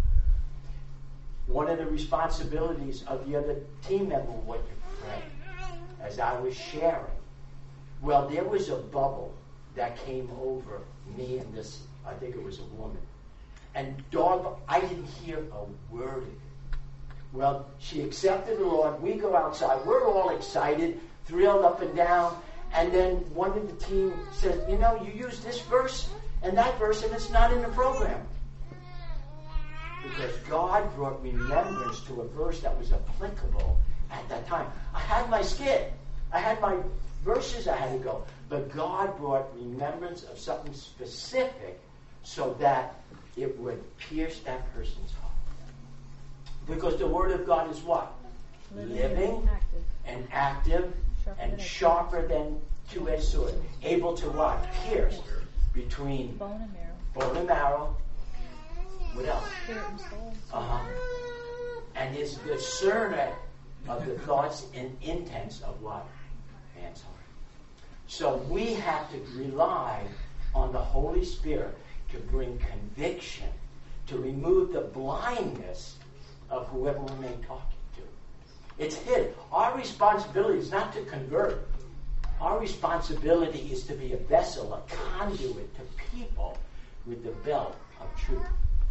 Speaker 6: One of the responsibilities of the other team member was to pray as I was sharing. Well, there was a bubble that came over me and this, I think it was a woman. And dog, I didn't hear a word of it. Well, she accepted the Lord. We go outside. We're all excited, thrilled up and down. And then one of the team said, you know, you use this verse and that verse, and it's not in the program. Because God brought remembrance to a verse that was applicable at that time. I had my skit. I had my verses I had to go. But God brought remembrance of something specific so that it would pierce that person's heart. Because the Word of God is what? Living, Living active. and active sharper and than sharper than two-edged sword. Able to what? Pierce between
Speaker 5: bone and marrow.
Speaker 6: Bone and marrow. What else?
Speaker 5: Spirit and soul.
Speaker 6: Uh-huh. And is discerner of the thoughts and intents of what? Man's heart. So we have to rely on the Holy Spirit to bring conviction, to remove the blindness of whoever we may talk to. It's his. Our responsibility is not to convert. Our responsibility is to be a vessel, a conduit to people with the belt of truth.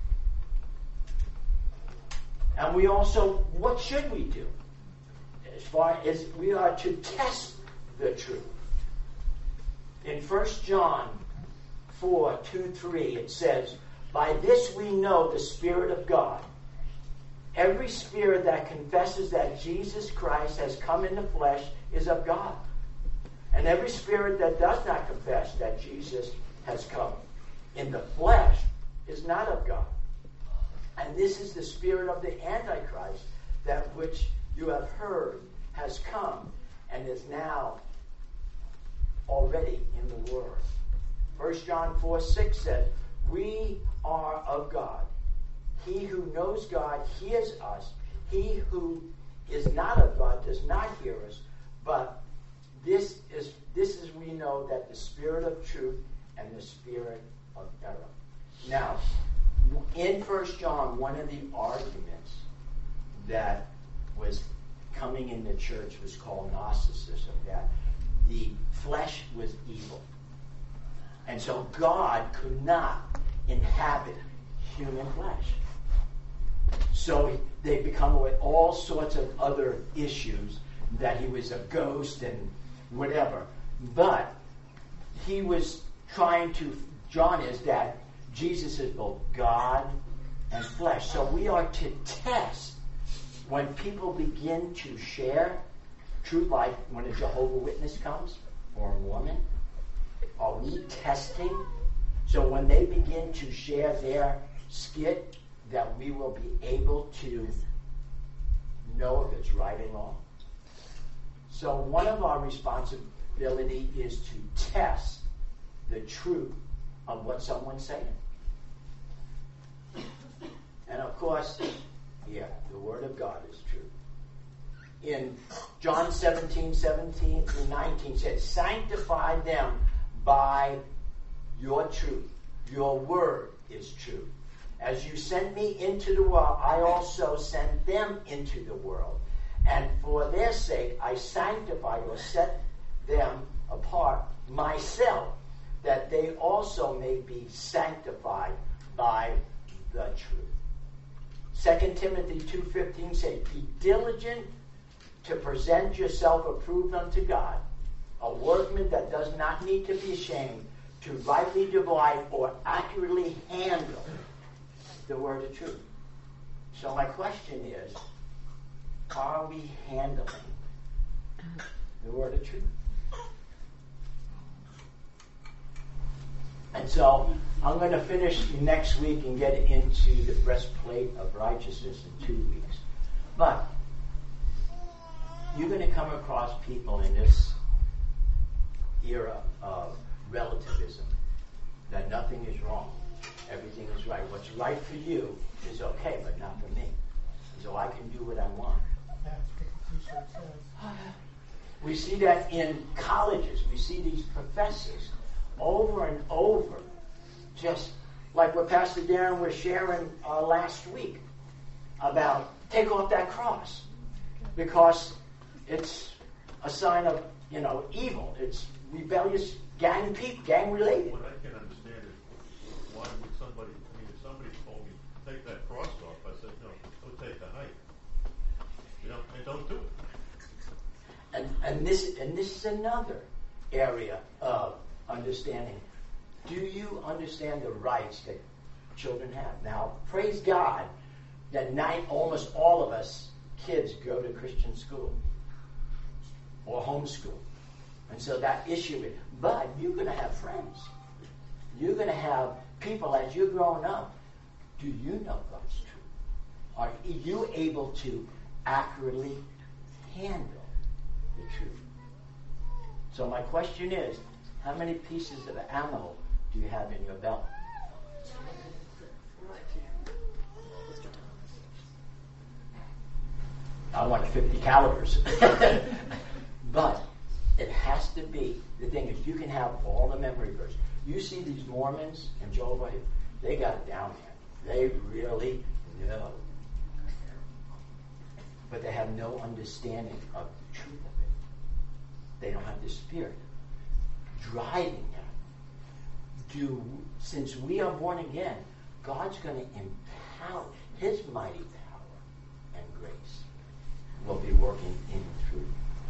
Speaker 6: And we also, what should we do? As far as we are to test the truth. In First John four, two, three, it says, by this we know the Spirit of God. Every spirit that confesses that Jesus Christ has come in the flesh is of God.
Speaker 14: And every spirit that does not confess that Jesus has come in the flesh is not of God. And this is the spirit of the Antichrist, that which you have heard has come and is now already in the world. First John four six says, we are of God. He who knows God hears us. He who is not of God does not hear us. But this is this is we know that the spirit of truth and the spirit of error. Now, in First John, one of the arguments that was coming in the church was called Gnosticism, that the flesh was evil. And so God could not inhabit human flesh. So they become with all sorts of other issues, that he was a ghost and whatever. But he was trying to, John is that Jesus is both God and flesh. So we are to test when people begin to share truth, like when a Jehovah's Witness comes or a Mormon. Are we testing? So when they begin to share their skit, that we will be able to know if it's right or wrong. So one of our responsibility is to test the truth of what someone's saying. And of course, yeah, the Word of God is true. In John seventeen, seventeen through nineteen says, sanctify them by your truth. Your word is true. As you sent me into the world, I also sent them into the world. And for their sake, I sanctified or set them apart myself, that they also may be sanctified by the truth. Second Timothy two fifteen says, be diligent to present yourself approved unto God, a workman that does not need to be ashamed, to rightly divide or accurately handle the word of truth. So my question is, are we handling the word of truth? And so I'm going to finish next week and get into the breastplate of righteousness in two weeks. But you're going to come across people in this era of relativism, that nothing is wrong. Everything is right. What's right for you is okay, but not for me. So I can do what I want.
Speaker 9: That's what the t-shirt says.
Speaker 14: We see that in colleges. We see these professors over and over, just like what Pastor Darren was sharing uh, last week about take off that cross, because it's a sign of, you know, evil. It's rebellious gang people, gang related.
Speaker 10: What I can understand is, why would somebody, I mean, if somebody told me, take that cross off, I said, no, go take the height. You know, and don't do it.
Speaker 14: And, and this and this is another area of understanding. Do you understand the rights that children have? Now, praise God that night almost all of us kids go to Christian school or homeschool. And so that issue is, but you're going to have friends. You're going to have people as you're growing up. Do you know God's truth? Are you able to accurately handle the truth? So my question is, how many pieces of ammo do you have in your belt? I want fifty calibers. But it has to be, the thing is, you can have all the memory verses. You see these Mormons and Jehovah, they got it down here. They really know. But they have no understanding of the truth of it. They don't have the Spirit driving them. Do, since we are born again, God's going to empower, His mighty power and grace will be working in truth.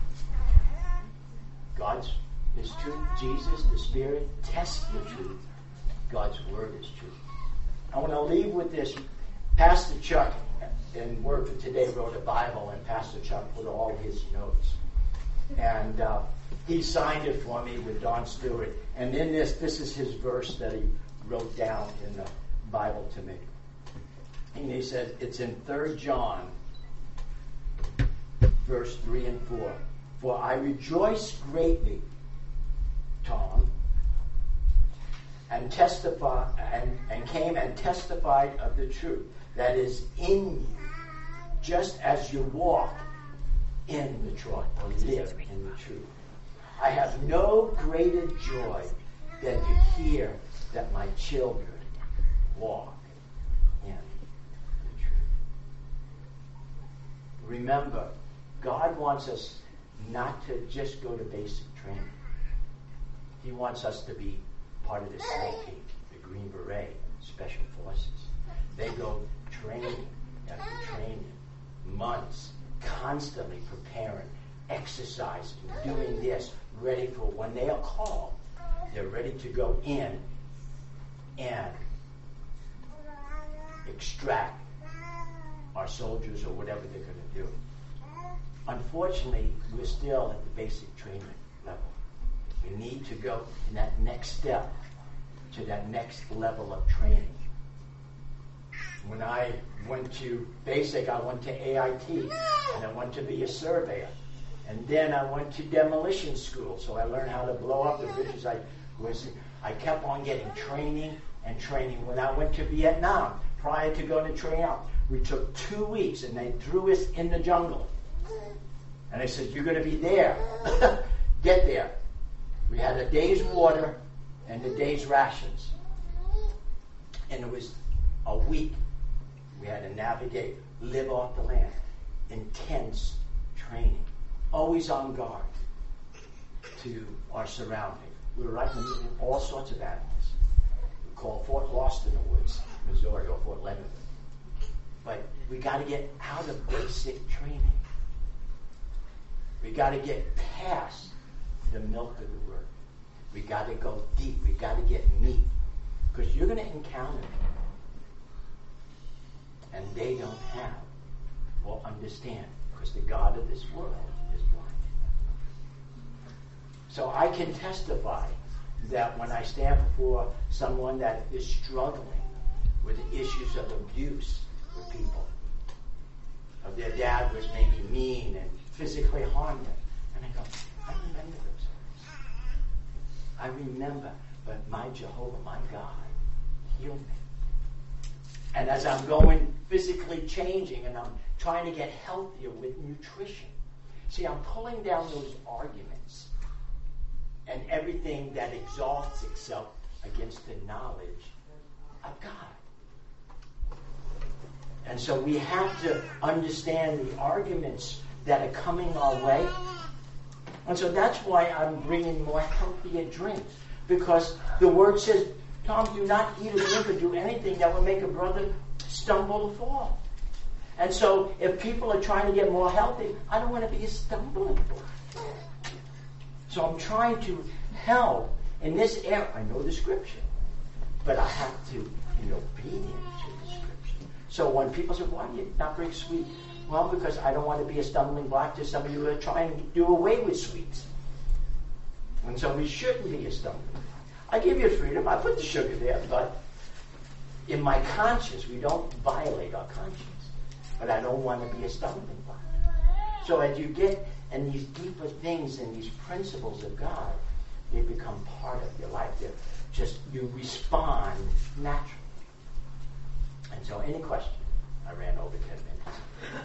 Speaker 14: God's is truth. Jesus, the Spirit, test the truth. God's Word is truth. I want to leave with this. Pastor Chuck, in Word for Today, wrote a Bible, and Pastor Chuck put all his notes. And uh, he signed it for me with Don Stewart. And in this, this is his verse that he wrote down in the Bible to me. And he said, it's in Third John, verse three and four. For I rejoice greatly, Tom, and testify and, and came and testified of the truth that is in you, just as you walk in the truth or live in the truth. I have no greater joy than to hear that my children walk in the truth. Remember, God wants us not to just go to basic training. He wants us to be part of the SNAPE team, the Green Beret, Special Forces. They go training after training, months, constantly preparing, exercising, doing this, ready for when they are called. They're ready to go in and extract our soldiers or whatever they're going to do. Unfortunately, we're still at the basic training level. We need to go in that next step to that next level of training. When I went to basic, I went to A I T, and I went to be a surveyor. And then I went to demolition school, so I learned how to blow up the bridges. I was, I kept on getting training and training. When I went to Vietnam, prior to going to train out, we took two weeks, and they threw us in the jungle. And they said, you're going to be there. Get there. We had a day's water and a day's rations. And it was a week. We had to navigate, live off the land. Intense training. Always on guard to our surroundings. We were right in the middle of all sorts of animals. We call Fort Lost in the Woods, Missouri, or Fort Leonard. But we got to get out of basic training. We got to get past the milk of the word. We got to go deep. We got to get meat. Because you're going to encounter people. And they don't have or understand. Because the God of this world is blind. So I can testify that when I stand before someone that is struggling with the issues of abuse with people, of their dad was maybe mean and physically harmed them, and I go, I remember those things. I remember, but my Jehovah, my God, healed me. And as I'm going physically changing and I'm trying to get healthier with nutrition, see, I'm pulling down those arguments and everything that exalts itself against the knowledge of God. And so we have to understand the arguments that are coming our way. And so that's why I'm bringing more healthier drinks. Because the word says, Tom, do not eat or drink or do anything that will make a brother stumble or fall. And so if people are trying to get more healthy, I don't want to be a stumbling block. So I'm trying to help in this area. I know the scripture, but I have to be obedient to the scripture. So when people say, why do you not drink sweet? Well, because I don't want to be a stumbling block to some of you who are trying to do away with sweets. And so we shouldn't be a stumbling block. I give you freedom. I put the sugar there, but in my conscience, we don't violate our conscience. But I don't want to be a stumbling block. So as you get in these deeper things and these principles of God, they become part of your life. They're just, you respond naturally. And so any question? I ran over ten minutes.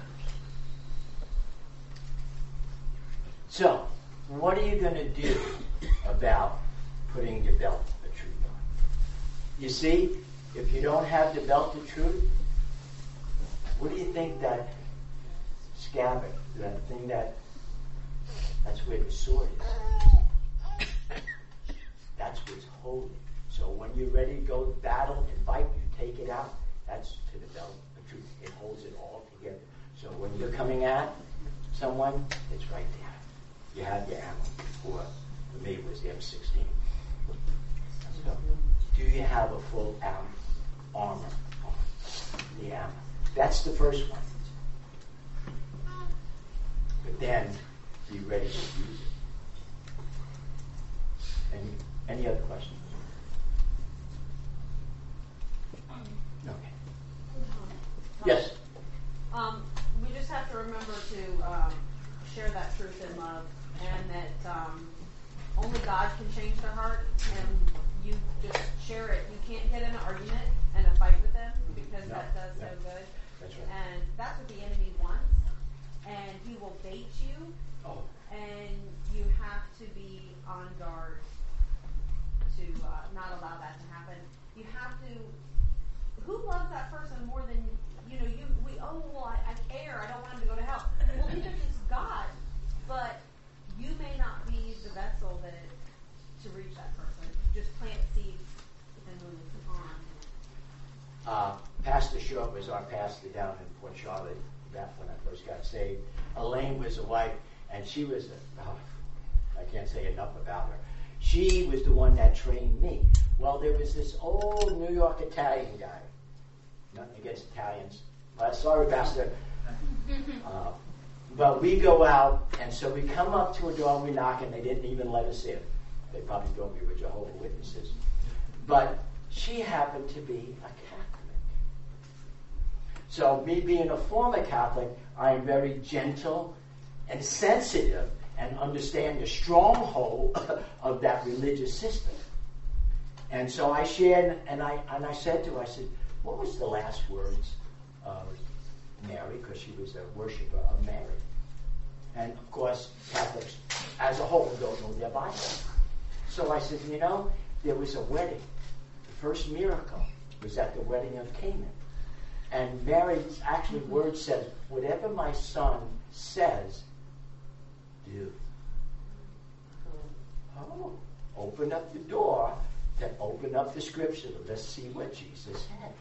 Speaker 14: So, what are you going to do about putting your belt of truth on? You see, if you don't have the belt of truth, what do you think that scabbard, that thing that, that's where the sword is. That's what's holy. So when you're ready to go to battle and fight, you take it out. That's to the belt of truth. It holds it all together. So when you're coming at someone, it's right there. You have your ammo. Or for me, it was the M sixteen. So, do you have a full am- armor on? The ammo. That's the first one. But then, be ready to use it. Any other questions? Okay. Yes.
Speaker 15: Um, we just have to remember to um, share that truth in love, and that um, only God can change their heart, and you just share it. You can't get in an argument and a fight with them, because
Speaker 14: No,
Speaker 15: that does
Speaker 14: no.
Speaker 15: no good.
Speaker 14: That's right.
Speaker 15: And that's what the enemy wants, and he will bait you,
Speaker 14: Oh.
Speaker 15: and you have to be on guard to uh, not allow that to happen. You have to. Who loves that person more than you know? You we oh well, I, I care. I don't want him to go to hell. Well, neither does God, but you may not be the vessel that to reach that person. Just plant seeds and move on.
Speaker 14: Uh, Pastor Short was our pastor down in Port Charlotte back when I first got saved. Elaine was a wife, and she was, a, oh, I can't say enough about her. She was the one that trained me. Well, there was this old New York Italian guy. Nothing against Italians. Uh, sorry, Pastor. Uh, but we go out, and so we come up to a door, and we knock, and they didn't even let us in. They probably thought we were Jehovah's Witnesses. But she happened to be a Catholic. So me being a former Catholic, I am very gentle and sensitive and understand the stronghold of that religious system. And so I shared, and I and I said to her, I said, what was the last words of Mary? Because she was a worshiper of Mary. And of course, Catholics as a whole don't know their Bible. So I said, you know, there was a wedding. The first miracle was at the wedding of Canaan. And Mary's actually word says, whatever my son says, do. Oh, open up the door to open up the scripture. Let's see what Jesus said.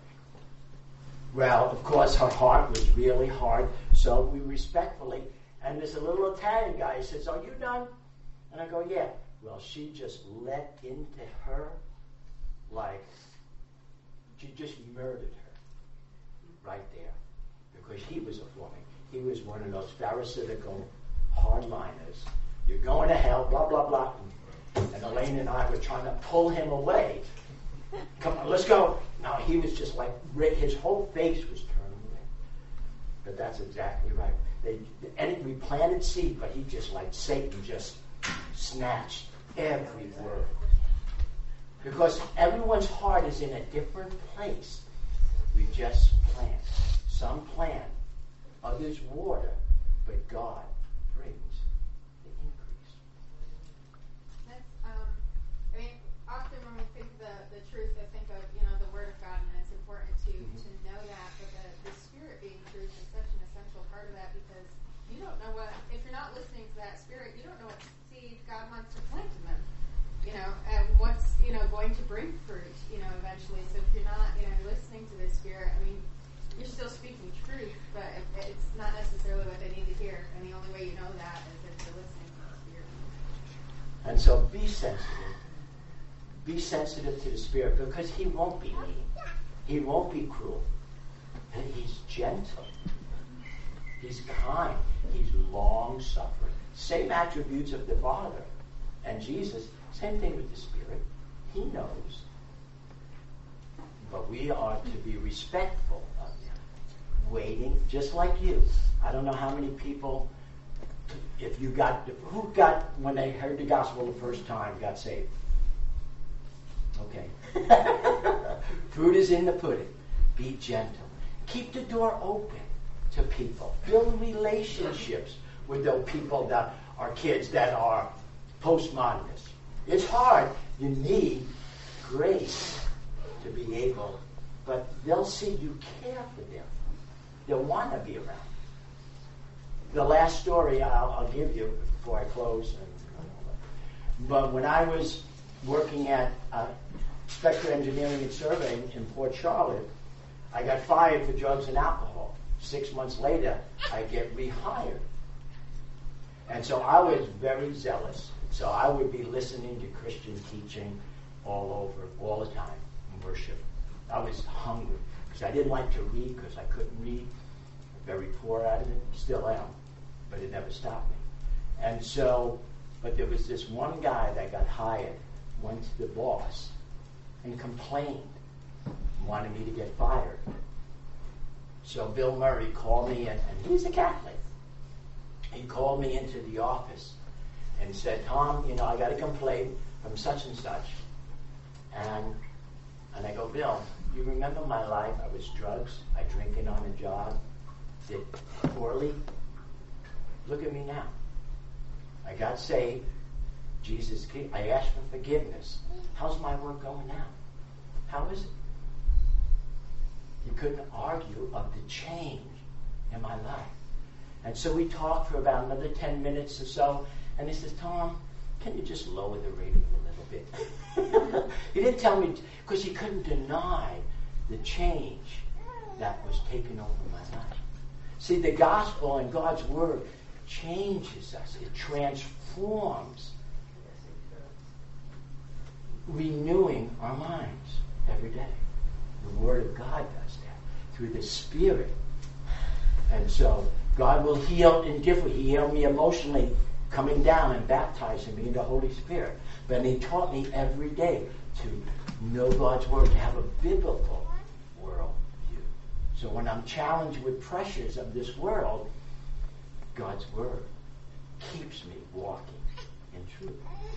Speaker 14: Well, of course, her heart was really hard, so we respectfully, and there's a little Italian guy, he says, are you done? And I go, yeah. Well, she just let into her like, she just murdered her right there. Because he was a foreman. He was one of those pharisaical hardliners. You're going to hell, blah, blah, blah. And Elaine and I were trying to pull him away. Come on, let's go. No, he was just like, his whole face was turned away. But that's exactly right. They, and we planted seed, but he just like Satan just snatched every word. Because everyone's heart is in a different place. We just plant. Some plant, others water, but God brings the increase.
Speaker 2: That's, um, I mean, often when we think the, the truth, I think of, you know, the Word of God, and it's important to, mm-hmm. to know that, but the, the Spirit being truth is such an essential part of that, because you don't know what, if you're not listening to that Spirit, you don't know what seed God wants to plant in them, you know, and what's, you know, going to bring fruit, you know, eventually. So if you're not, you know, listening to the Spirit, I mean, you're still speaking truth, but it, it's not necessarily what they need to hear. And the only way you know that is if you're listening to the Spirit.
Speaker 14: And so be sensitive. Be sensitive to the Spirit, because he won't be mean. He won't be cruel. And he's gentle. He's kind. He's long-suffering. Same attributes of the Father and Jesus. Same thing with the Spirit. He knows. But we are to be respectful of him. Waiting, just like you. I don't know how many people, if you got, who got, when they heard the gospel the first time, got saved? Okay. Fruit is in the pudding. Be gentle. Keep the door open to people. Build relationships with those people that are kids that are postmodernists. It's hard. You need grace to be able, but they'll see you care for them. They'll want to be around. The last story I'll, I'll give you before I close. But when I was working at uh, Spectre Engineering and Surveying in Port Charlotte, I got fired for drugs and alcohol. Six months later, I get rehired. And so I was very zealous. So I would be listening to Christian teaching all over, all the time, in worship. I was hungry because I didn't like to read because I couldn't read. Very poor at it, still am, but it never stopped me. And so, but there was this one guy that got hired went to the boss and complained, wanted me to get fired. So Bill Murray called me in, and he's a Catholic. He called me into the office and said, Tom, you know, I got a complaint from such and such. And and I go, Bill, you remember my life? I was drugs, I drinking on the job, did poorly. Look at me now. I got saved. Jesus, I asked for forgiveness. How's my work going now? How is it? He couldn't argue of the change in my life. And so we talked for about another ten minutes or so, and he says, Tom, can you just lower the radio a little bit? He didn't tell me, because he couldn't deny the change that was taking over my life. See, the gospel and God's word changes us. It transforms, renewing our minds every day. The Word of God does that through the Spirit. And so God will heal in different. He healed me emotionally coming down and baptizing me in the Holy Spirit. But He taught me every day to know God's Word, to have a biblical worldview. So when I'm challenged with pressures of this world, God's Word keeps me walking in truth.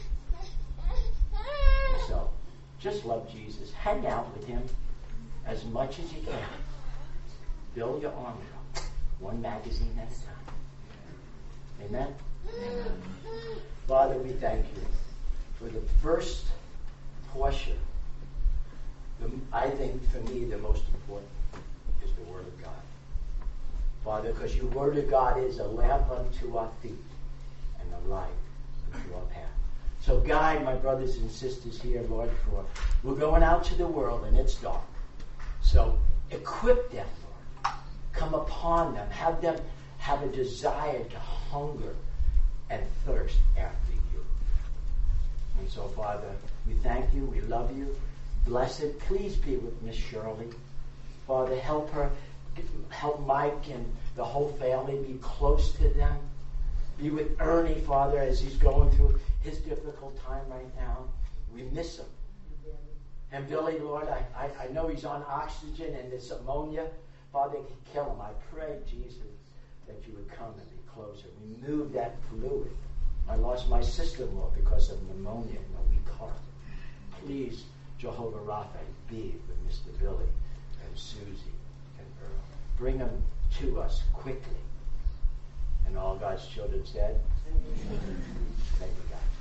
Speaker 14: So just love Jesus. Hang out with Him as much as you can. Build your army up, one magazine at a time. Amen? Amen. Father, we thank you for the first portion. The, I think for me the most important is the Word of God. Father, because your Word of God is a lamp unto our feet and a light unto our path. So guide my brothers and sisters here, Lord, for we're going out to the world and it's dark. So equip them, Lord. Come upon them. Have them have a desire to hunger and thirst after you. And so, Father, we thank you. We love you. Blessed, please be with Miss Shirley. Father, help her. Help Mike and the whole family be close to them. Be with Ernie, Father, as he's going through his difficult time right now. We miss him. And Billy, Lord, I, I, I know he's on oxygen and this ammonia. Father, kill him. I pray, Jesus, that you would come and be closer. Remove that fluid. I lost my sister-in-law because of pneumonia and a weak heart. Please, Jehovah Rapha, be with Mister Billy and Susie and Earl. Bring them to us quickly. And all God's children said, thank you, God.